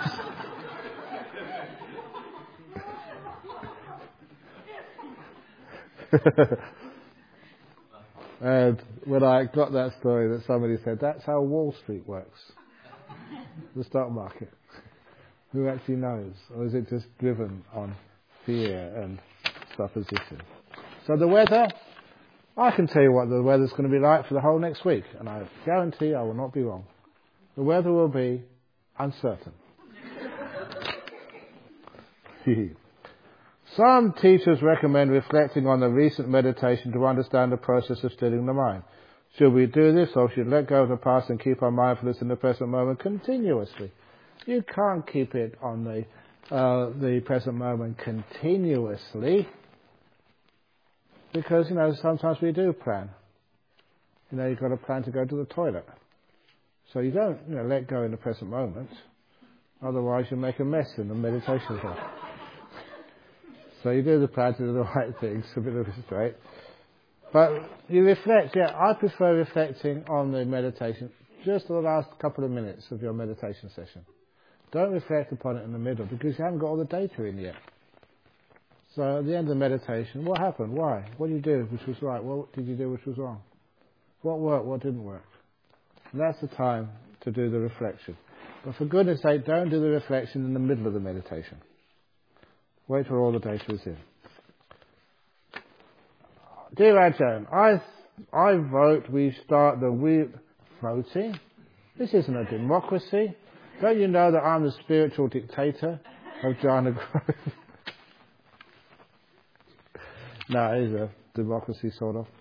And when I got that story, that somebody said, that's how Wall Street works. The stock market. Who actually knows? Or is it just driven on fear and supposition? So the weather, I can tell you what the weather's going to be like for the whole next week, and I guarantee I will not be wrong. The weather will be uncertain. Some teachers recommend reflecting on the recent meditation to understand the process of stilling the mind. Should we do this, or should we let go of the past and keep our mindfulness in the present moment continuously? You can't keep it on the uh, the present moment continuously, because, you know, sometimes we do plan. You know, you've got a plan to go to the toilet. So you don't, you know, let go in the present moment. Otherwise you make a mess in the meditation hall. So you do the plan to do the right things, a bit of a straight. But you reflect, yeah, I prefer reflecting on the meditation just the last couple of minutes of your meditation session. Don't reflect upon it in the middle, because you haven't got all the data in yet. So at the end of the meditation, what happened? Why? What did you do which was right? What did you do which was wrong? What worked? What didn't work? And that's the time to do the reflection. But for goodness sake, don't do the reflection in the middle of the meditation. Wait till all the data is in. Dear Ajahn, I, I vote we start the we voting. This isn't a democracy. Don't you know that I'm the spiritual dictator of Jhana Grove? No, it is a democracy, sort of.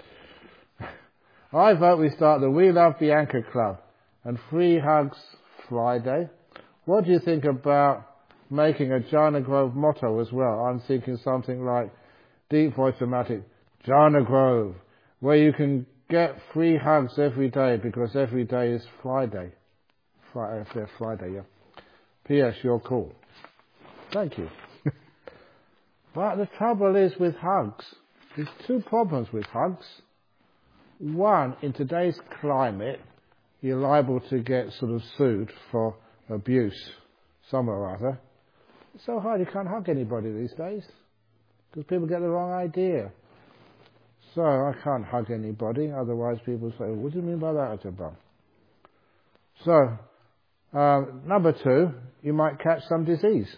I vote we start the We Love Bianca Club and Free Hugs Friday. What do you think about making a Jhana Grove motto as well? I'm thinking something like Deep Voice Dramatic, Jhana Grove, where you can get free hugs every day, because every day is Friday. Friday, Friday, yeah. P S. You're cool. Thank you. But the trouble is with hugs. There's two problems with hugs. One, in today's climate, you're liable to get sort of sued for abuse somewhere or other. It's so hard, you can't hug anybody these days, because people get the wrong idea. So I can't hug anybody, otherwise people say, what do you mean by that, Ajahn? So, um, number two, you might catch some disease.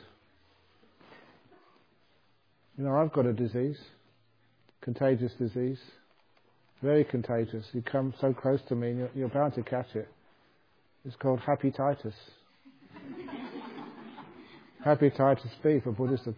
You know, I've got a disease, contagious disease, very contagious. You come so close to me and you're, you're bound to catch it. It's called hepatitis. Hepatitis B for Buddhism.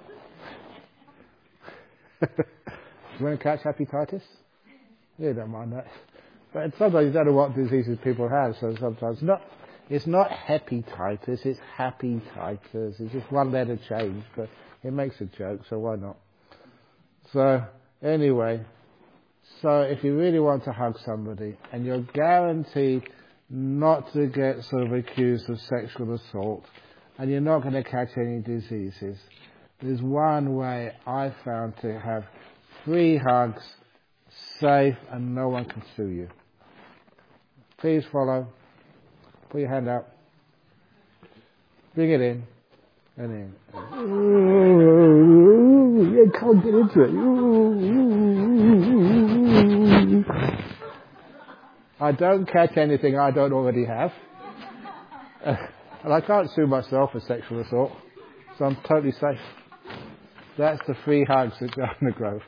You want to catch hepatitis? You don't mind that. But sometimes you don't know what diseases people have, so sometimes not. It's not hepatitis, it's happy-titis. It's just one letter change, but it makes a joke, so why not? So, anyway, so if you really want to hug somebody, and you're guaranteed not to get sort of accused of sexual assault, and you're not going to catch any diseases, there's one way I found to have free hugs, safe, and no one can sue you. Please follow. Put your hand out. Bring it in. And in. You can't get into it. I don't catch anything I don't already have. Uh, and I can't sue myself for sexual assault. So I'm totally safe. That's the free hugs at Jhana Grove.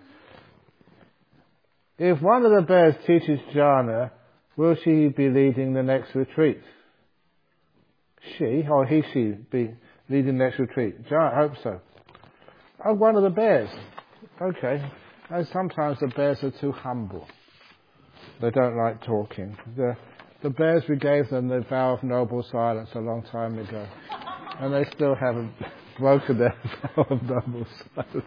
If one of the bears teaches jhana, will she be leading the next retreat? She, or he, she, be leading the next retreat? I hope so. Oh, one of the bears. Okay. And sometimes the bears are too humble. They don't like talking. The, the bears, we gave them the vow of noble silence a long time ago. And they still haven't broken their vow of noble silence.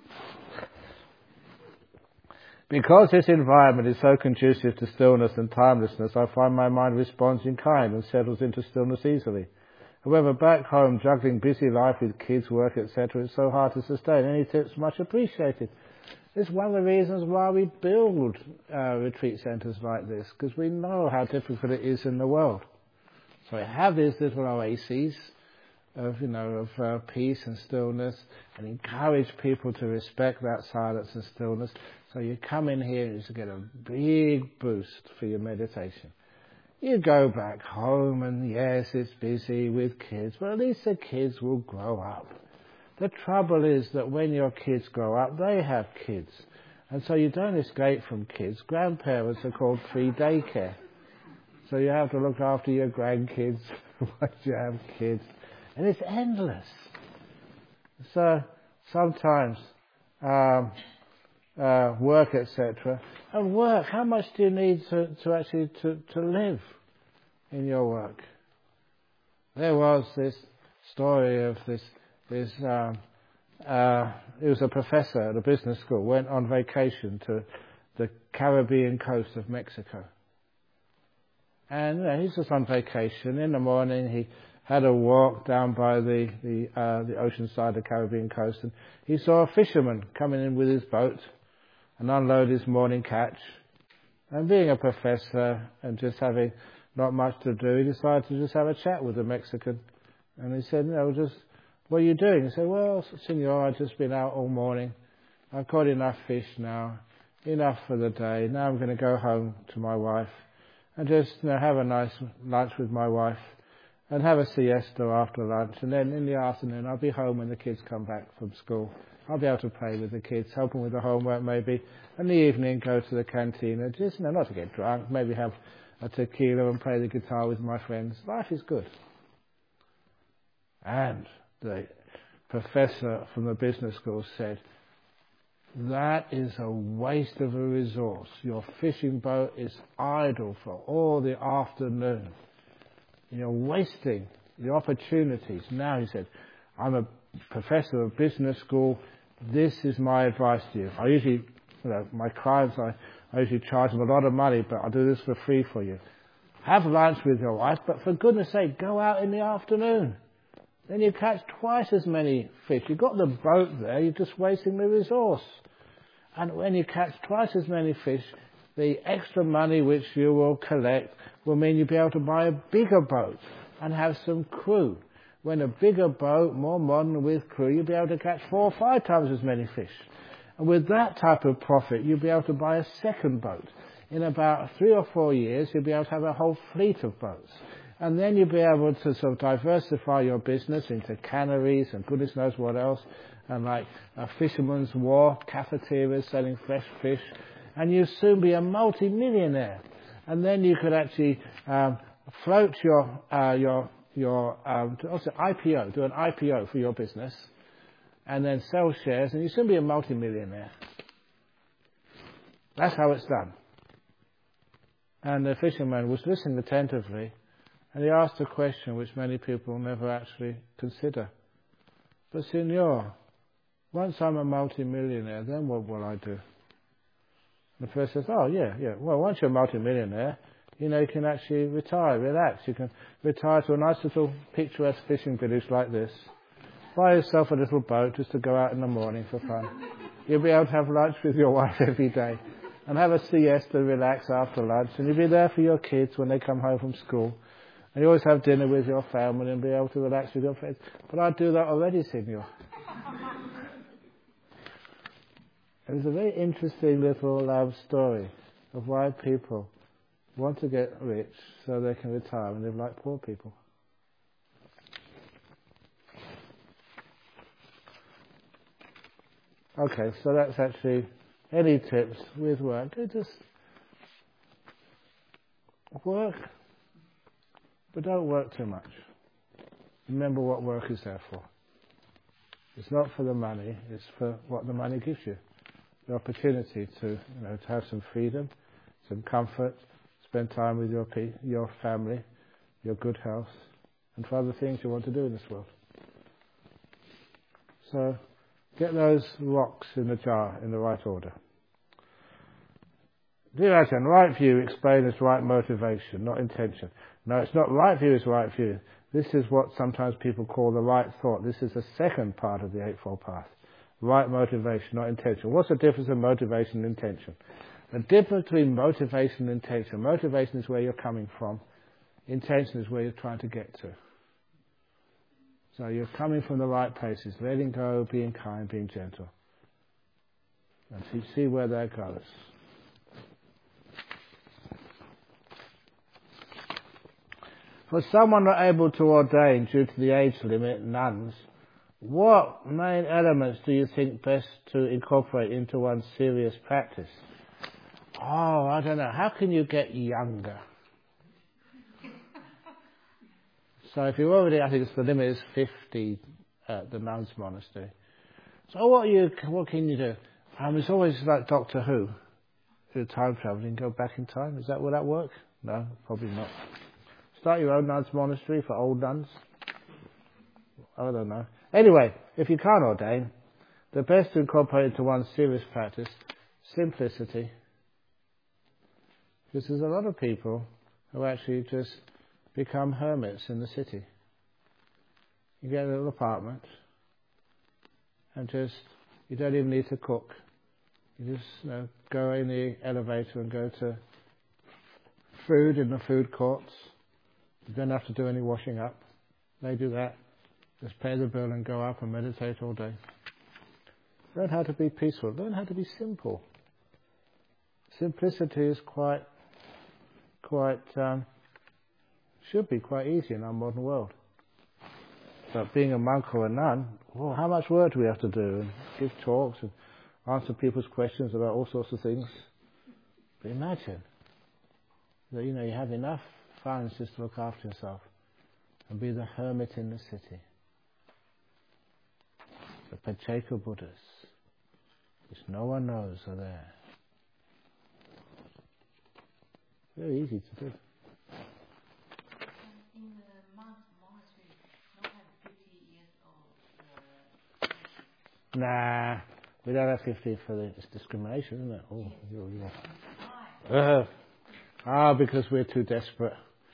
Because this environment is so conducive to stillness and timelessness, I find my mind responds in kind and settles into stillness easily. However, back home, juggling busy life with kids, work, et cetera, is so hard to sustain. Any tips much appreciated. It's one of the reasons why we build uh, retreat centres like this, because we know how difficult it is in the world. So we have these little oases of, you know, of uh, peace and stillness, and encourage people to respect that silence and stillness. So you come in here and you get a big boost for your meditation. You go back home and yes, it's busy with kids, but at least the kids will grow up. The trouble is that when your kids grow up, they have kids. And so you don't escape from kids. Grandparents are called free daycare. So you have to look after your grandkids once you have kids. And it's endless. So sometimes um, uh, work, et cetera. And work, how much do you need to, to actually to, to live in your work? There was this story of this, this um, uh, he was a professor at a business school, went on vacation to the Caribbean coast of Mexico. And you know, he's just on vacation. In the morning he had a walk down by the, the, uh, the ocean side of the Caribbean coast, and he saw a fisherman coming in with his boat and unload his morning catch. And being a professor and just having not much to do, he decided to just have a chat with the Mexican. And he said, you know, just, what are you doing? He said, well, senor, I've just been out all morning. I've caught enough fish now, enough for the day. Now I'm going to go home to my wife and just, you know, have a nice lunch with my wife and have a siesta after lunch. And then in the afternoon, I'll be home when the kids come back from school. I'll be able to play with the kids, help them with the homework maybe. In the evening, go to the cantina, just, you know, not to get drunk, maybe have a tequila and play the guitar with my friends. Life is good. And the professor from the business school said, that is a waste of a resource. Your fishing boat is idle for all the afternoon. You're wasting the opportunities. Now, he said, I'm a professor of business school. This is my advice to you. I usually, you know, my clients, I, I usually charge them a lot of money, but I'll do this for free for you. Have lunch with your wife, but for goodness sake, go out in the afternoon. Then you catch twice as many fish. You've got the boat there, you're just wasting the resource. And when you catch twice as many fish, the extra money which you will collect will mean you'll be able to buy a bigger boat and have some crew. When a bigger boat, more modern with crew, you'll be able to catch four or five times as many fish. And with that type of profit, you'll be able to buy a second boat. In about three or four years, you'll be able to have a whole fleet of boats. And then you'll be able to sort of diversify your business into canneries and goodness knows what else, and like a fisherman's wharf, cafeterias selling fresh fish, and you'll soon be a multi-millionaire. And then you could actually um, float your uh, your your um, also I P O, do an I P O for your business, and then sell shares, and you soon be a multi-millionaire. That's how it's done. And the fisherman was listening attentively, and he asked a question which many people never actually consider. But Senor, once I'm a multi-millionaire, then what will I do? And the first says, oh yeah, yeah, well once you're a multi-millionaire, you know, you can actually retire, relax. You can retire to a nice little picturesque fishing village like this. Buy yourself a little boat just to go out in the morning for fun. You'll be able to have lunch with your wife every day and have a siesta, relax after lunch, and you'll be there for your kids when they come home from school. And you always have dinner with your family and be able to relax with your friends. But I do that already, Senor. It was a very interesting little love story of why people want to get rich so they can retire and live like poor people. Okay, so that's actually any tips with work. You just work, but don't work too much. Remember what work is there for. It's not for the money, it's for what the money gives you. The opportunity to, you know, to have some freedom, some comfort, spend time with your pe- your family, your good health, and for other things you want to do in this world. So, get those rocks in the jar in the right order. Dear Ajahn, right view explained as right motivation, not intention. No, it's not right view is right view. This is what sometimes people call the right thought. This is the second part of the Eightfold Path. Right motivation, not intention. What's the difference in motivation and intention? The difference between motivation and intention. Motivation is where you're coming from. Intention is where you're trying to get to. So you're coming from the right places, letting go, being kind, being gentle. And see, see where that goes. For someone not able to ordain due to the age limit, nuns, what main elements do you think best to incorporate into one's serious practice? Oh, I don't know. How can you get younger? So if you're already, I think it's the limit is fifty, at the nuns' monastery. So what you what can you do? Um, it's always like Doctor Who, who time traveling, go back in time. Is that will that work? No, probably not. Start your own nuns' monastery for old nuns. I don't know. Anyway, if you can't ordain, the best to incorporate into one's serious practice, simplicity. Because there's a lot of people who actually just become hermits in the city. You get a little apartment and just, you don't even need to cook. You just you know, go in the elevator and go to food in the food courts. You don't have to do any washing up. They do that. Just pay the bill and go up and meditate all day. Learn how to be peaceful. Learn how to be simple. Simplicity is quite, quite, um, should be quite easy in our modern world. But being a monk or a nun, well, how much work do we have to do? And give talks and answer people's questions about all sorts of things. But imagine that, you know, you have enough funds just to look after yourself and be the hermit in the city. The Pacceka Buddhas, which no one knows are there. Very easy to do. In the monk monastery, not have fifty years old. Uh, nah, we don't have fifty for the, it's discrimination, isn't it? Oh, you're, you're. Uh, ah, because we're too desperate.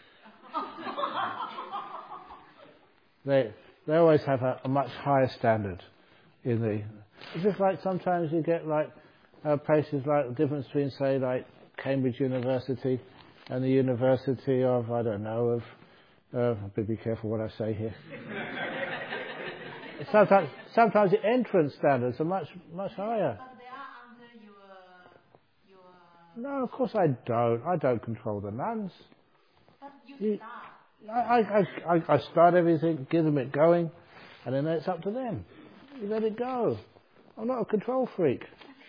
they they always have a, a much higher standard. In the, it's just like sometimes you get like uh, places like the difference between say like Cambridge University and the University of I don't know of uh, I better be careful what I say here. sometimes sometimes the entrance standards are much much higher. but they are under your your. No, of course I don't. I don't control the nuns. But you, You, start. I, I I I start everything, give them it going, and then it's up to them. You let it go. I'm not a control freak.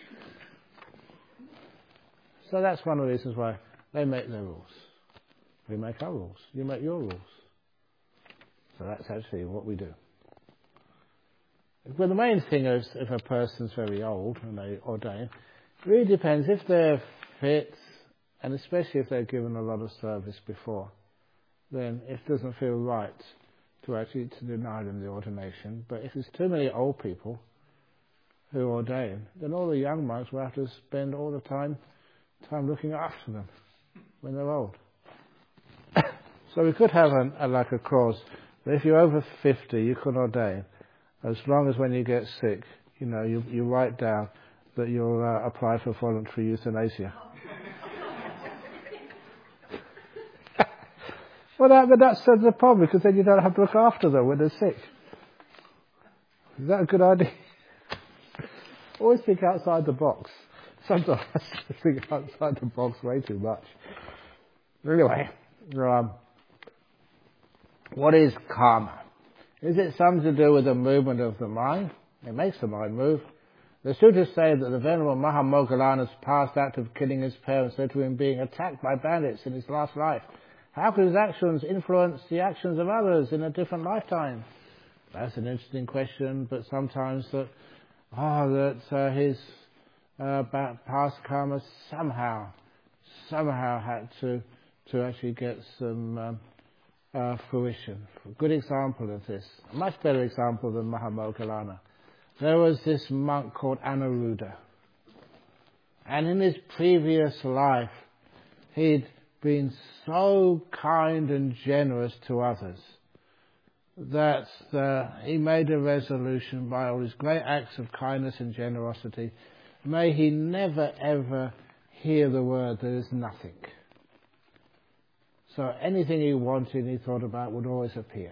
So that's one of the reasons why they make their rules. We make our rules. You make your rules. So that's actually what we do. But the main thing is if a person's very old and they ordain, it really depends if they're fit, and especially if they've given a lot of service before, then it doesn't feel right to actually to deny them the ordination. But if there's too many old people who ordain, then all the young monks will have to spend all the time time looking after them when they're old. So we could have an, a, like a clause that if you're over fifty, you can ordain, as long as when you get sick, you know, you, you write down that you'll uh, apply for voluntary euthanasia. Well, that, but that's the problem, because then you don't have to look after them when they're sick. Is that a good idea? Always think outside the box. Sometimes I think outside the box way too much. Anyway, um, what is karma? Is it something to do with the movement of the mind? It makes the mind move. The sutras say that the Venerable Mahamoggallana's past act of killing his parents led to him being attacked by bandits in his last life. How could his actions influence the actions of others in a different lifetime? That's an interesting question, but sometimes that, oh, that uh, his uh, past karma somehow, somehow had to to actually get some um, uh, fruition. A good example of this, a much better example than Mahamoggallana. There was this monk called Anuruddha, and in his previous life, he'd been so kind and generous to others that uh, he made a resolution by all his great acts of kindness and generosity, may he never ever hear the word there is nothing. So anything he wanted, he thought about, would always appear.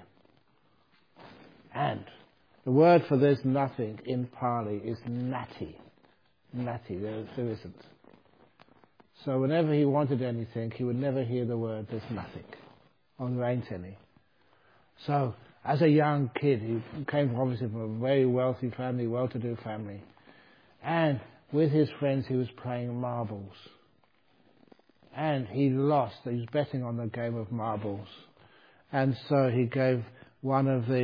And the word for there's nothing in Pali is nati. Nati, there, there isn't. So whenever he wanted anything, he would never hear the word there's nothing, or there ain't any. So as a young kid, he came from obviously from a very wealthy family, well-to-do family. And with his friends, he was playing marbles. And he lost. He was betting on the game of marbles. And so he gave one of the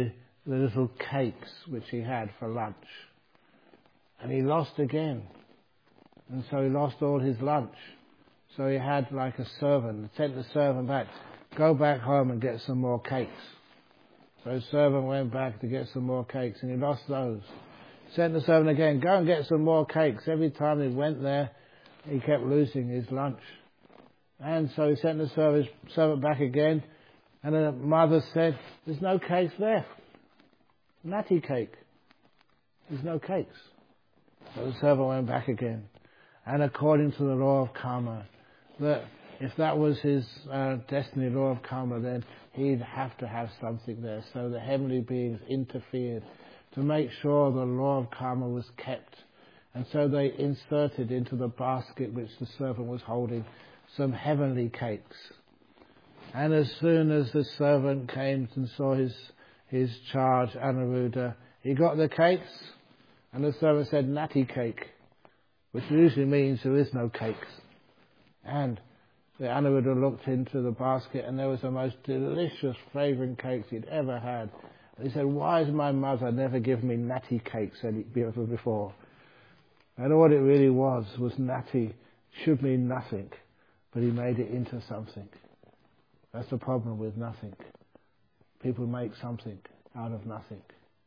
the little cakes which he had for lunch. And he lost again. And so he lost all his lunch. So he had like a servant, sent the servant back, go back home and get some more cakes. So the servant went back to get some more cakes and he lost those. Sent the servant again, go and get some more cakes. Every time he went there, he kept losing his lunch. And so he sent the servant, servant back again, and the mother said, there's no cakes left. Natty cake. There's no cakes. So the servant went back again. And according to the law of karma, that if that was his uh, destiny, law of karma, then he'd have to have something there. So the heavenly beings interfered to make sure the law of karma was kept. And so they inserted into the basket which the servant was holding some heavenly cakes. And as soon as the servant came and saw his his charge, Anuruddha, he got the cakes, and the servant said, natty cake, which usually means there is no cakes. And the Anuruddha looked into the basket, and there was the most delicious, fragrant cakes he'd ever had. And he said, why has my mother never given me natty cakes any before? And all it really was, was natty should mean nothing, but he made it into something. That's the problem with nothing. People make something out of nothing.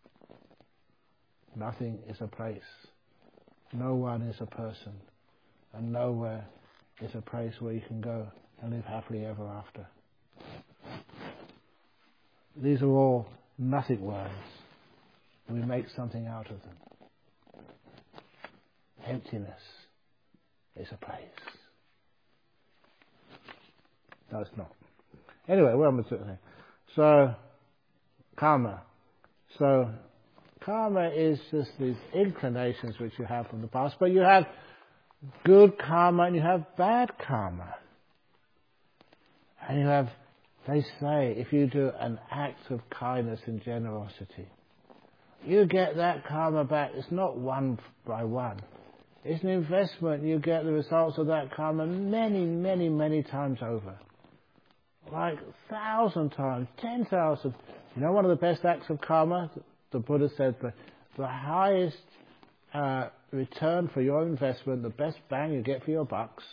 Nothing is a place. No one is a person. And nowhere is a place where you can go and live happily ever after. These are all nothing words. We make something out of them. Emptiness is a place. No, it's not. Anyway, where am I sitting here? So, karma. So, karma is just these inclinations which you have from the past, but you have good karma and you have bad karma. And you have, they say, if you do an act of kindness and generosity, you get that karma back. It's not one by one. It's an investment. You get the results of that karma many, many, many times over. Like a thousand times, ten thousand. You know one of the best acts of karma? The Buddha said the, the highest uh, return for your investment, the best bang you get for your bucks,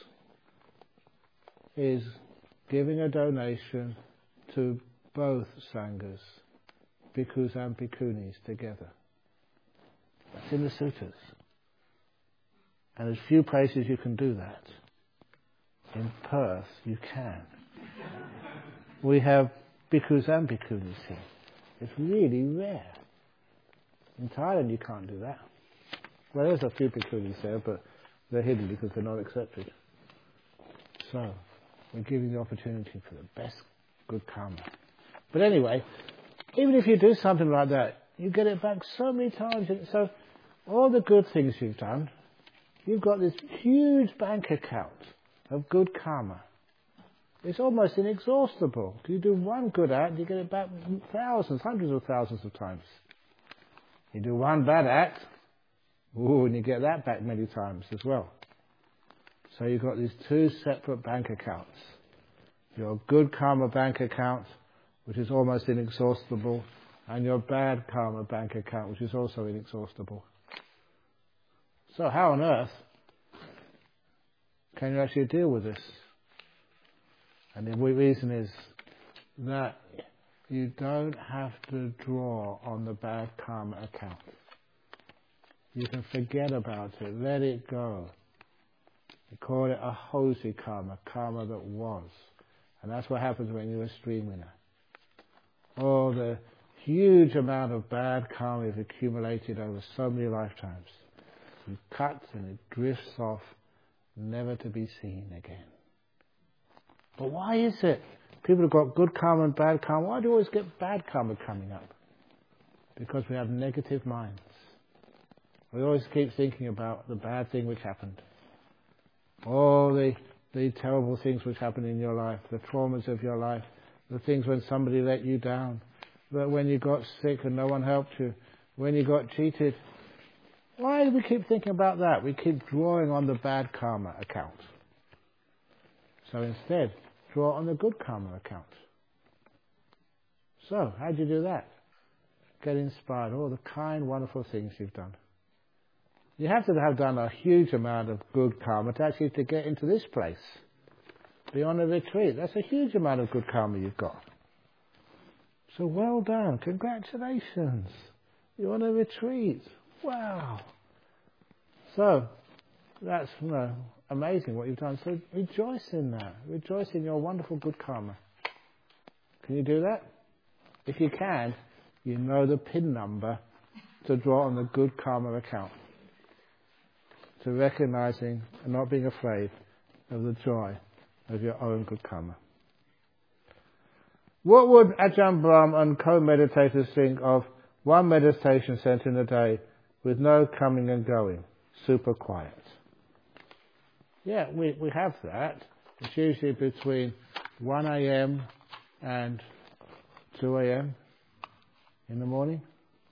is giving a donation to both sanghas, bhikkhus and bhikkhunis together. That's in the suttas. And there's few places you can do that. In Perth, you can. We have bhikkhus and bhikkhunis here. It's really rare. In Thailand, you can't do that. Well, there's a few bhikkhunis there, but they're hidden because they're not accepted. So, we're giving the opportunity for the best good karma. But anyway, even if you do something like that, you get it back so many times. So, all the good things you've done, you've got this huge bank account of good karma. It's almost inexhaustible. You do one good act, you get it back thousands, hundreds of thousands of times. You do one bad act, ooh, and you get that back many times as well. So you've got these two separate bank accounts. Your good karma bank account, which is almost inexhaustible, and your bad karma bank account, which is also inexhaustible. So how on earth can you actually deal with this? And the reason is that you don't have to draw on the bad karma account. You can forget about it, let it go. We call it a hosi karma, karma that was. And that's what happens when you're a stream winner. All the huge amount of bad karma you've accumulated over so many lifetimes. You cut and it drifts off, never to be seen again. But why is it? People have got good karma and bad karma. Why do you always get bad karma coming up? Because we have negative minds. We always keep thinking about the bad thing which happened. All the, the terrible things which happened in your life, the traumas of your life, the things when somebody let you down, that when you got sick and no one helped you, when you got cheated. Why do we keep thinking about that? We keep drawing on the bad karma account. So instead, draw on the good karma account. So, how do you do that? get inspired, all the kind, wonderful things you've done. You have to have done a huge amount of good karma to actually to get into this place. Be on a retreat. That's a huge amount of good karma you've got. So well done. Congratulations. You're on a retreat. Wow. So, that's, you know, amazing what you've done. So rejoice in that. Rejoice in your wonderful good karma. Can you do that? If you can, you know the PIN number to draw on the good karma account. To recognizing and not being afraid of the joy of your own good karma. What would Ajahn Brahm and co-meditators think of one meditation center in a day with no coming and going? Super quiet. Yeah, we, we have that. It's usually between one a.m. and two a.m. in the morning.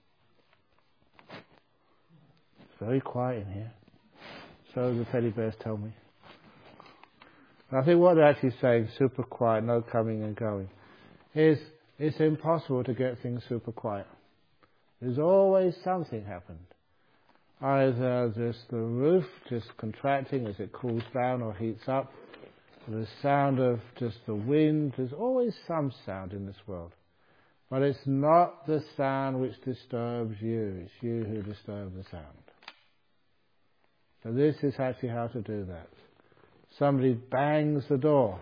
It's very quiet in here. So the teddy bears tell me. I think what they're actually saying, super quiet, no coming and going, is it's impossible to get things super quiet. There's always something happened. Either just the roof just contracting as it cools down or heats up, or the sound of just the wind. There's always some sound in this world. But it's not the sound which disturbs you, it's you who disturb the sound. So this is actually how to do that. Somebody bangs the door.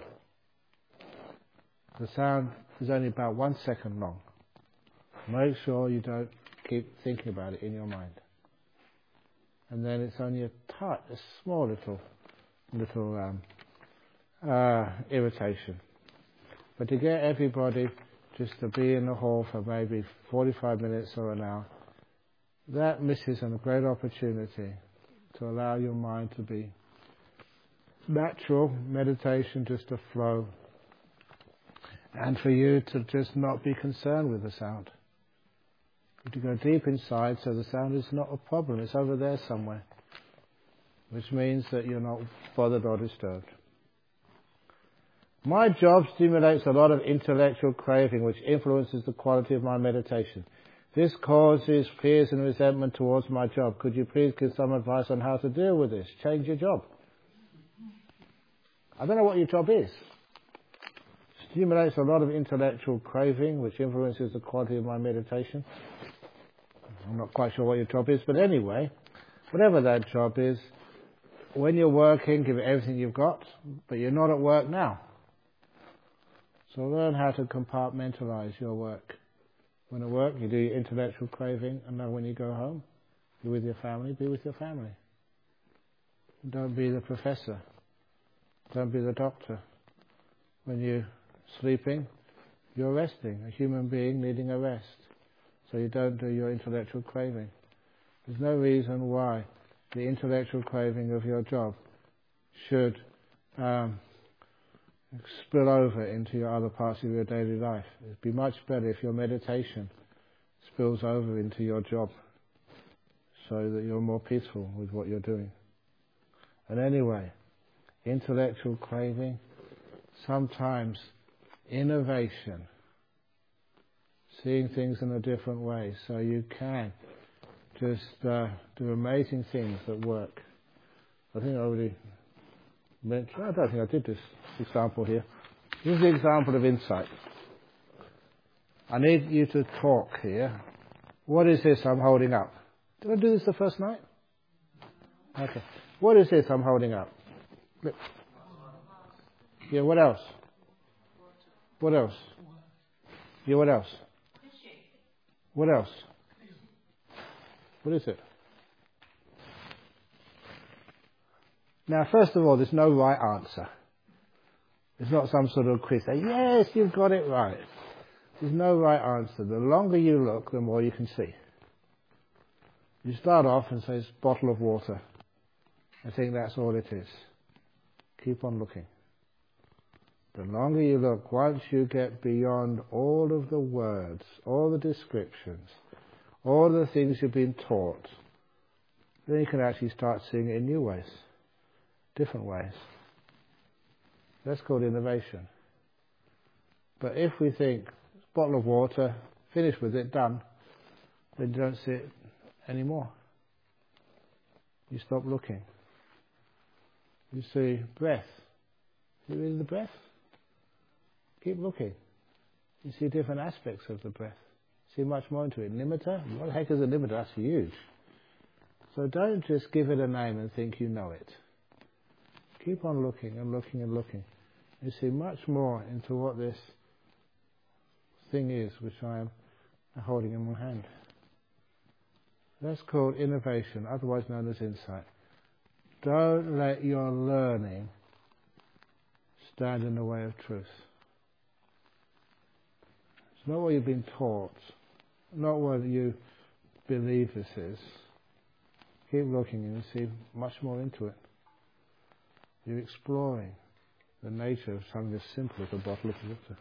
The sound is only about one second long. Make sure you don't keep thinking about it in your mind. And then it's only a touch, a small little, little um, uh, irritation. But to get everybody just to be in the hall for maybe forty-five minutes or an hour, that misses a great opportunity to allow your mind to be natural, meditation just to flow, and for you to just not be concerned with the sound. To go deep inside so the sound is not a problem, it's over there somewhere, which means that you're not bothered or disturbed. My job stimulates a lot of intellectual craving which influences the quality of my meditation. This causes fears and resentment towards my job. Could you please give some advice on how to deal with this? Change your job. I don't know what your job is. Stimulates a lot of intellectual craving which influences the quality of my meditation. I'm not quite sure what your job is, but anyway, whatever that job is, when you're working, give it everything you've got, but you're not at work now. So learn how to compartmentalize your work. When at work, you do your intellectual craving, and then when you go home, you're with your family, be with your family. Don't be the professor. Don't be the doctor. When you're sleeping, you're resting, a human being needing a rest. So you don't do your intellectual craving. There's no reason why the intellectual craving of your job should um, spill over into your other parts of your daily life. It'd be much better if your meditation spills over into your job so that you're more peaceful with what you're doing. And anyway, intellectual craving, sometimes innovation, seeing things in a different way, so you can just uh, do amazing things that work. I think I already mentioned, I don't think I did this example here. This is the example of insight. I need you to talk here. What is this I'm holding up? Did I do this the first night? Okay. What is this I'm holding up? Look. Yeah, what else? What else? Yeah, what else? What else? What is it? Now, first of all, there's no right answer. It's not some sort of quiz. Say, yes, you've got it right. There's no right answer. The longer you look, the more you can see. You start off and say, it's a bottle of water. I think that's all it is. Keep on looking. The longer you look, once you get beyond all of the words, all the descriptions, all the things you've been taught, then you can actually start seeing it in new ways, different ways. That's called innovation. But if we think, bottle of water, finish with it, done, then you don't see it anymore. You stop looking. You see breath. See really the breath? Keep looking. You see different aspects of the breath. See much more into it. Nimitta? What the heck is a nimitta? That's huge. So don't just give it a name and think you know it. Keep on looking and looking and looking. You see much more into what this thing is which I am holding in my hand. That's called innovation, otherwise known as insight. Don't let your learning stand in the way of truth. It's not what you've been taught, not what you believe this is. Keep looking and you see much more into it. You're exploring the nature of something as simple as a bottle of water.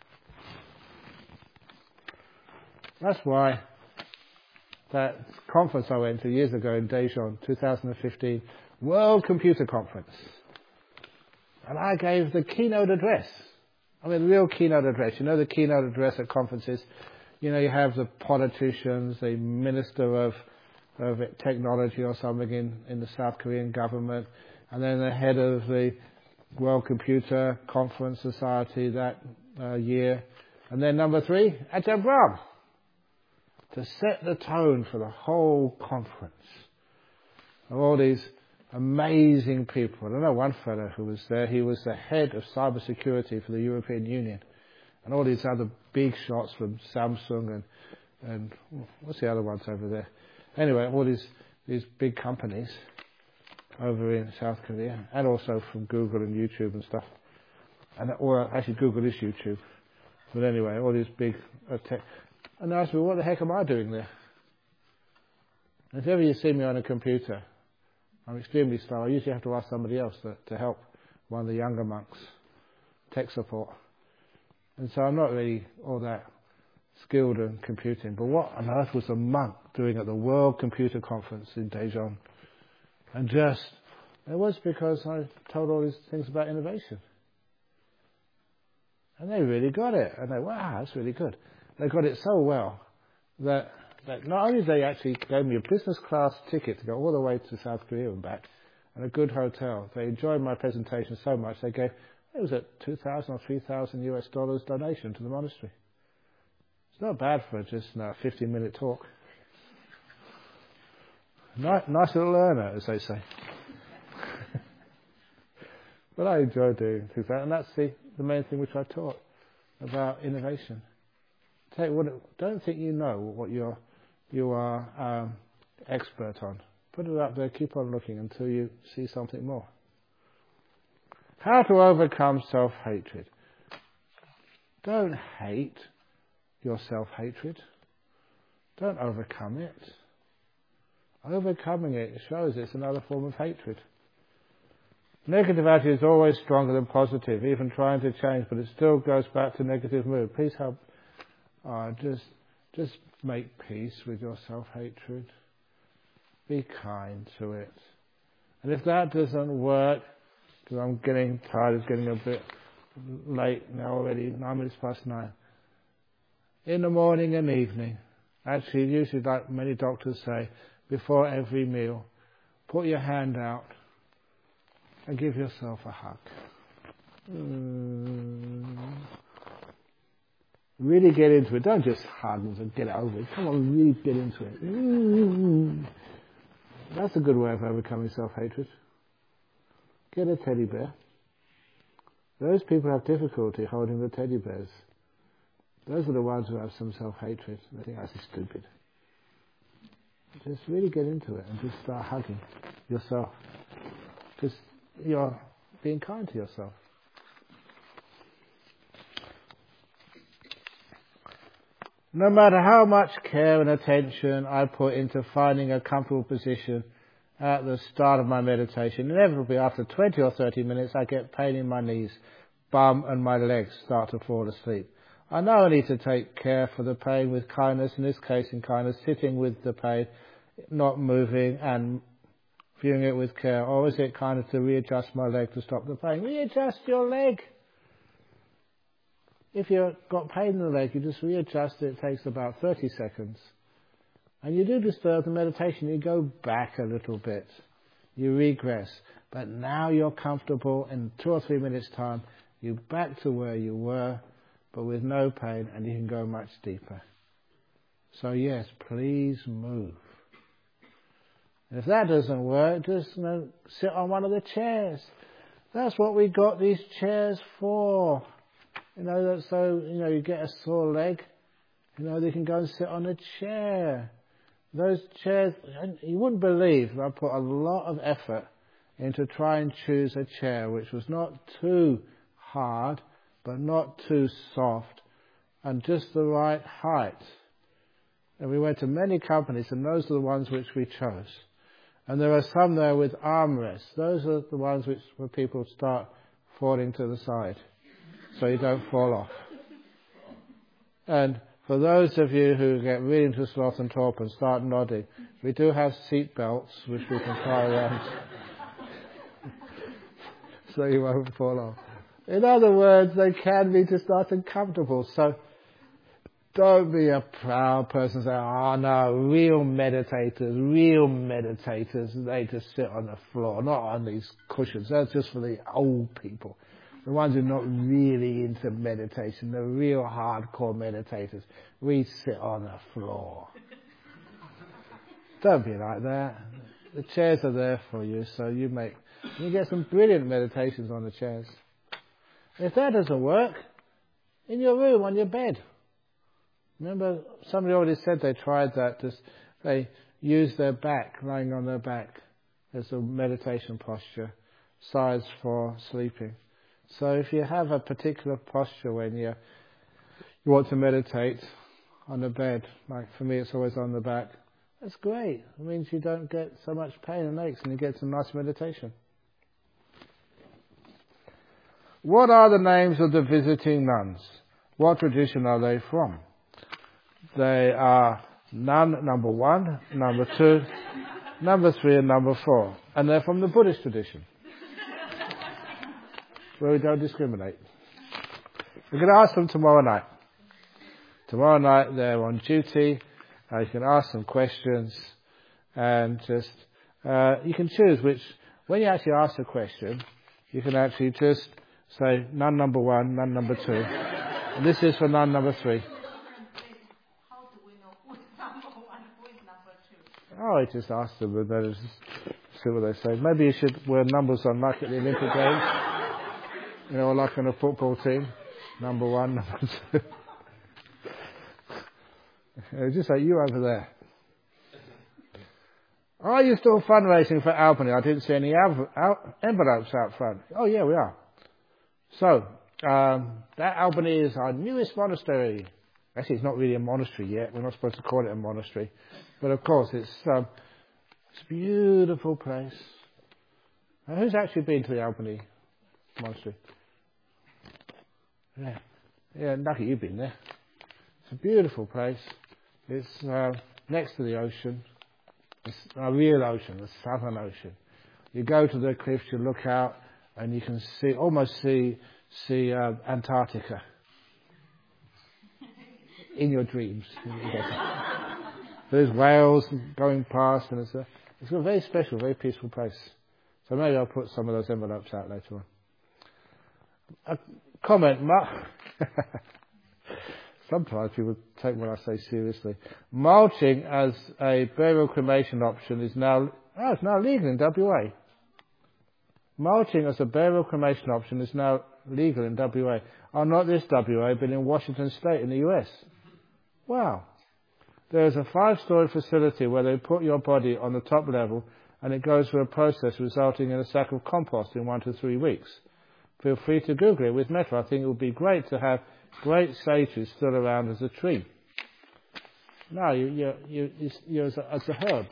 That's why that conference I went to years ago in Daejeon, two thousand fifteen, World Computer Conference. And I gave the keynote address. I mean, the real keynote address. You know the keynote address at conferences? You know, you have the politicians, the minister of, of technology or something in, in the South Korean government, and then the head of the World Computer Conference Society that uh, year. And then number three, Ajahn Brahm, to set the tone for the whole conference. Of all these amazing people. I know one fellow who was there, he was the head of cybersecurity for the European Union. And all these other big shots from Samsung and, and what's the other ones over there? Anyway, all these, these big companies over in South Korea, and also from Google and YouTube and stuff. And or actually Google is YouTube. But anyway, all these big uh, tech. And I asked me, what the heck am I doing there? And if ever you see me on a computer, I'm extremely slow. I usually have to ask somebody else to, to help, one of the younger monks, tech support. And so I'm not really all that skilled in computing. But what on earth was a monk doing at the World Computer Conference in Daejeon? And just, it was because I told all these things about innovation. And they really got it. And they, wow, that's really good. They got it so well that, that not only did they actually gave me a business class ticket to go all the way to South Korea and back, and a good hotel. They enjoyed my presentation so much they gave, it was a two thousand or three thousand U S dollars donation to the monastery. It's not bad for just a fifteen minute talk. Nice, nice little learner, as they say. But I enjoy doing things like that, and that's the, the main thing which I taught about innovation. Take what it, don't think you know what you're you are um, expert on. Put it up there. Keep on looking until you see something more. How to overcome self-hatred. Don't hate your self-hatred. Don't overcome it. Overcoming it shows it's another form of hatred. Negative attitude is always stronger than positive, even trying to change, but it still goes back to negative mood. Please help. Uh, just, just make peace with your self-hatred. Be kind to it. And if that doesn't work, because I'm getting tired, it's getting a bit late now already, nine minutes past nine. In the morning and evening, actually usually like many doctors say, before every meal, put your hand out and give yourself a hug. Mm. Really get into it. Don't just hug and get over it. Come on, really get into it. Mm. That's a good way of overcoming self-hatred. Get a teddy bear. Those people have difficulty holding the teddy bears. Those are the ones who have some self-hatred. They think that's stupid. Just really get into it and just start hugging yourself. Because you're being kind to yourself. No matter how much care and attention I put into finding a comfortable position at the start of my meditation, inevitably after twenty or thirty minutes I get pain in my knees, bum and my legs start to fall asleep. I know I need to take care for the pain with kindness, in this case in kindness, sitting with the pain, not moving and viewing it with care. Or is it kindness to readjust my leg to stop the pain? Readjust your leg. If you've got pain in the leg, you just readjust it. It takes about thirty seconds. And you do disturb the meditation, you go back a little bit. You regress. But now you're comfortable. In two or three minutes' time, you're back to where you were, but with no pain, and you can go much deeper. So yes, please move. And if that doesn't work, just you know, sit on one of the chairs. That's what we got these chairs for. You know, that so you know you get a sore leg. You know, they can go and sit on a chair. Those chairs, you wouldn't believe, I put a lot of effort into trying to choose a chair which was not too hard, but not too soft, and just the right height. And we went to many companies, and those are the ones which we chose. And there are some there with armrests. Those are the ones which where people start falling to the side, so you don't fall off. And for those of you who get really into sloth and torpor and start nodding, we do have seat belts which we can tie around so you won't fall off. In other words, they can be just not uncomfortable. So don't be a proud person saying, oh no, real meditators, real meditators, they just sit on the floor, not on these cushions. That's just for the old people. The ones who are not really into meditation, the real hardcore meditators, we sit on the floor. Don't be like that. The chairs are there for you, so you make, you get some brilliant meditations on the chairs. If that doesn't work, in your room, on your bed. Remember, somebody already said they tried that. Just, they used their back, lying on their back, as a meditation posture, sides for sleeping. So if you have a particular posture when you you want to meditate on the bed, like for me it's always on the back, that's great. It means you don't get so much pain and aches and you get some nice meditation. What are the names of the visiting nuns? What tradition are they from? They are nun number one, number two, number three and number four. And they're from the Buddhist tradition, where we don't discriminate. We're going to ask them tomorrow night. Tomorrow night they're on duty. Uh, you can ask them questions and just, uh, you can choose which, when you actually ask a question, you can actually just say nun number one, nun number two. And this is for nun number three. How do we know who is number one, who is number two? Oh, I just asked them and then just see what they say. Maybe you should wear numbers on like at the Olympic Games. You know, like on a football team. Number one, number two. Just like you over there. Are you still fundraising for Albany? I didn't see any av- al- envelopes out front. Oh yeah, we are. So, um, that Albany is our newest monastery. Actually, it's not really a monastery yet. We're not supposed to call it a monastery. But of course, it's, um, it's a beautiful place. Now, who's actually been to the Albany monastery? Yeah. Yeah, lucky you've been there. It's a beautiful place. It's uh, next to the ocean. It's a real ocean, the Southern Ocean. You go to the cliffs, you look out, and you can see, almost see, see uh, Antarctica in your dreams. There's whales going past, and it's a, it's a very special, very peaceful place. So maybe I'll put some of those envelopes out later on. A comment, Mark. Sometimes people take what I say seriously. Mulching as a burial cremation option is now, oh, it's now legal in W A. Mulching as a burial cremation option is now legal in W A. Oh, not this W A, but in Washington State in the U S. Wow. There is a five-story facility where they put your body on the top level and it goes through a process resulting in a sack of compost in one to three weeks. Feel free to Google it with Metta. I think it would be great to have great sages still around as a tree. No, you, you, you, you, you're as a, as a herb.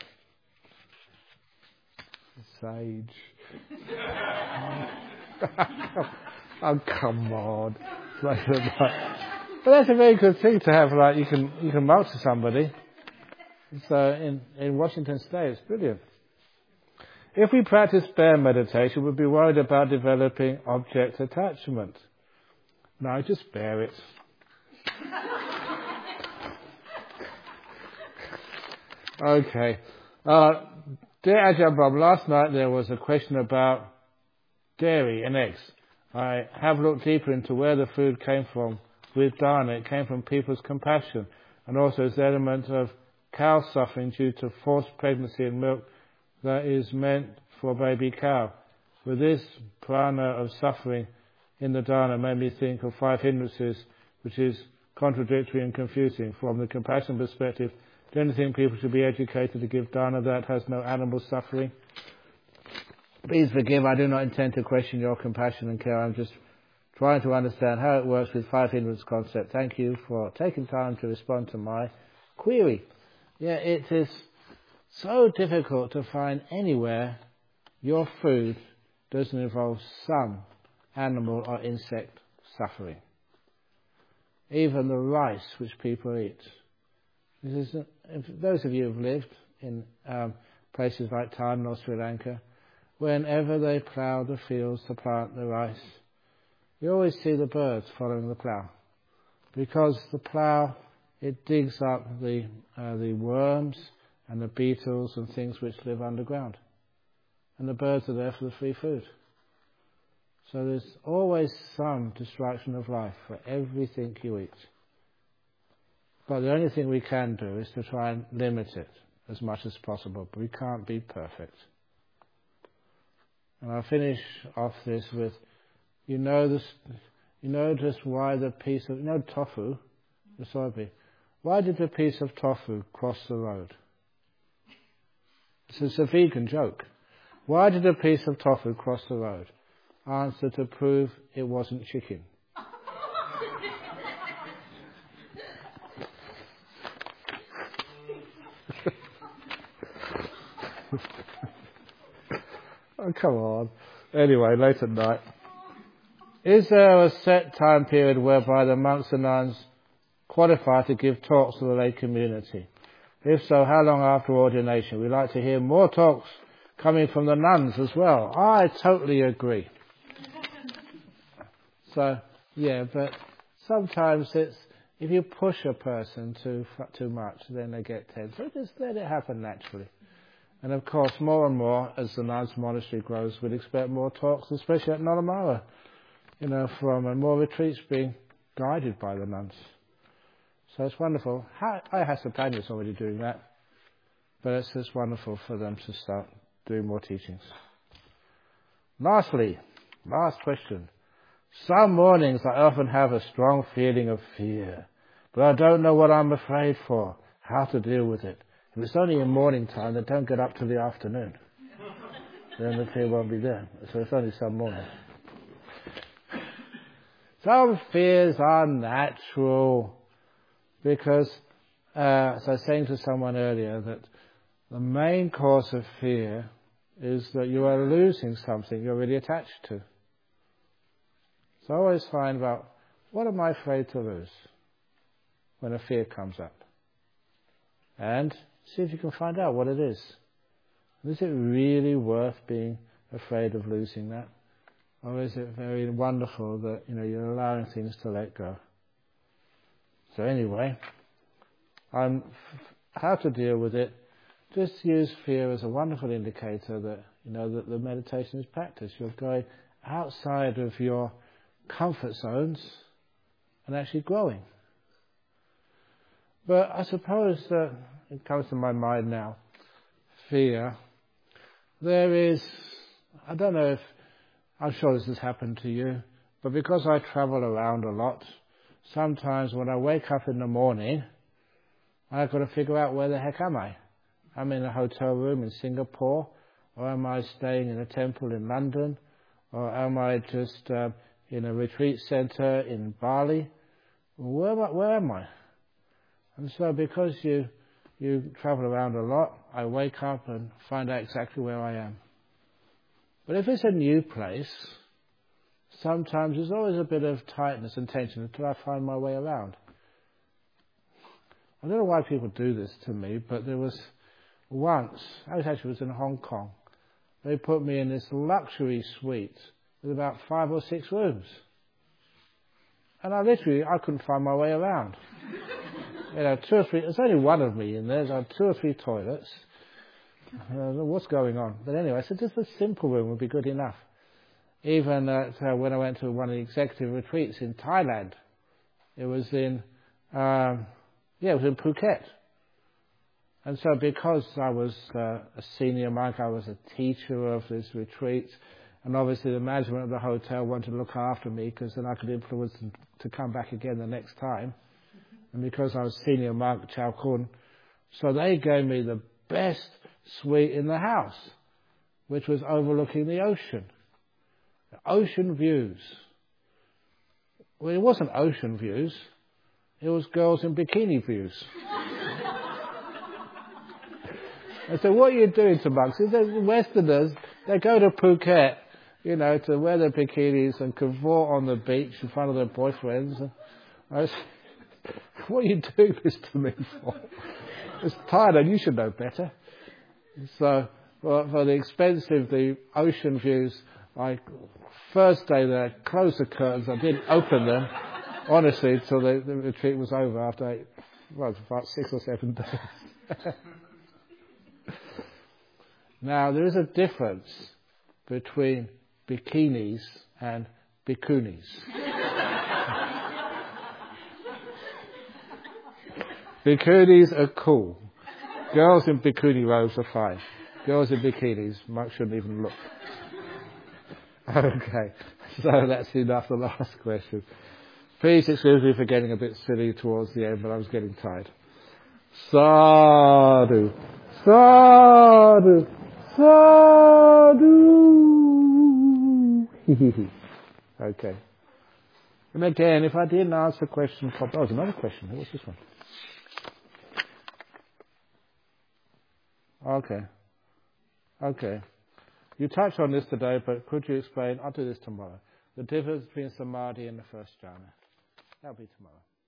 Sage. Oh, come on. But that's a very good thing to have, like, you can, you can mulch to somebody. So in, in Washington State, it's brilliant. If we practice bear meditation, we'd be worried about developing object attachment. No, just bear it. Okay. Uh, dear Ajahn Bob, last night there was a question about dairy and eggs. I have looked deeper into where the food came from with dana. It came from people's compassion, and also as the element of cow suffering due to forced pregnancy and milk that is meant for baby cow. With this prana of suffering in the dana made me think of five hindrances, which is contradictory and confusing. From the compassion perspective, do you think people should be educated to give dana that has no animal suffering? Please forgive, I do not intend to question your compassion and care. I'm just trying to understand how it works with five hindrance concept. Thank you for taking time to respond to my query. Yeah, it is so difficult to find anywhere your food doesn't involve some animal or insect suffering. Even the rice which people eat. This is, if those of you who have lived in um, places like Thailand or Sri Lanka, whenever they plough the fields to plant the rice, you always see the birds following the plough. Because the plough, it digs up the uh, the worms and the beetles and things which live underground. And the birds are there for the free food. So there's always some destruction of life for everything you eat. But the only thing we can do is to try and limit it as much as possible. But we can't be perfect. And I'll finish off this with, you know this, you know just why the piece of, you know tofu, the soybean, why did the piece of tofu cross the road? It's a vegan joke. Why did a piece of tofu cross the road? Answer, to prove it wasn't chicken. Oh, come on. Anyway, late at night. Is there a set time period whereby the monks and nuns qualify to give talks to the lay community? If so, how long after ordination? We'd like to hear more talks coming from the nuns as well. I totally agree. So, yeah, but sometimes it's, if you push a person too too much, then they get tense. So just let it happen naturally. And of course, more and more, as the nuns' monastery grows, we'd expect more talks, especially at Nollamara, you know, from and more retreats being guided by the nuns. So it's wonderful. Ayahasapanya is already doing that, but it's just wonderful for them to start doing more teachings. Lastly, last question. Some mornings I often have a strong feeling of fear, but I don't know what I'm afraid for, how to deal with it. If it's only in morning time, then don't get up till the afternoon. Then the fear won't be there. So it's only some morning. Some fears are natural because, uh, as I was saying to someone earlier, that the main cause of fear is that you are losing something you're really attached to. So I always find out, what am I afraid to lose when a fear comes up? And see if you can find out what it is. Is it really worth being afraid of losing that? Or is it very wonderful that, you know, you're allowing things to let go? So anyway, um, how to deal with it? Just use fear as a wonderful indicator that, you know, that the meditation is practice. You're going outside of your comfort zones and actually growing. But I suppose that it comes to my mind now, fear. There is, I don't know if, I'm sure this has happened to you, but because I travel around a lot, sometimes when I wake up in the morning, I've got to figure out where the heck am I? I'm in a hotel room in Singapore, or am I staying in a temple in London, or am I just uh, in a retreat center in Bali? Where am I? Where am I? And so because you you travel around a lot, I wake up and find out exactly where I am. But if it's a new place, sometimes there's always a bit of tightness and tension until I find my way around. I don't know why people do this to me, but there was once, I was actually was in Hong Kong, they put me in this luxury suite with about five or six rooms. And I literally, I couldn't find my way around. You know, two or three, there's only one of me in there, there are two or three toilets. Uh, what's going on? But anyway, I said just a simple room would be good enough. Even at, uh, when I went to one of the executive retreats in Thailand, it was in, um, yeah, it was in Phuket. And so because I was uh, a senior monk, I was a teacher of this retreat, and obviously the management of the hotel wanted to look after me because then I could influence them to come back again the next time. And because I was senior monk, Chao Kun, so they gave me the best suite in the house, which was overlooking the ocean. Ocean views. Well, it wasn't ocean views. It was girls in bikini views. I said, what are you doing to monks? The Westerners, they go to Phuket, you know, to wear their bikinis and cavort on the beach in front of their boyfriends. And I said, what are you doing this to me for? It's Thailand, you should know better. So, for, for the expensive, the ocean views, I, first day there, closed the curtains, I didn't open them, honestly, until the, the retreat was over after, eight, well, about six or seven days. Now, there is a difference between bikinis and bikunis. Bikinis are cool. Girls in bikini robes are fine. Girls in bikinis, monks shouldn't even look. Okay, so that's enough, the last question. Please excuse me for getting a bit silly towards the end, but I was getting tired. Sadhu, sadhu, sadhu. Okay. And again, if I didn't answer the question properly, oh, there's another question. What's this one? Okay. Okay. You touched on this today, but could you explain, I'll do this tomorrow, the difference between samadhi and the first jhana? That'll be tomorrow.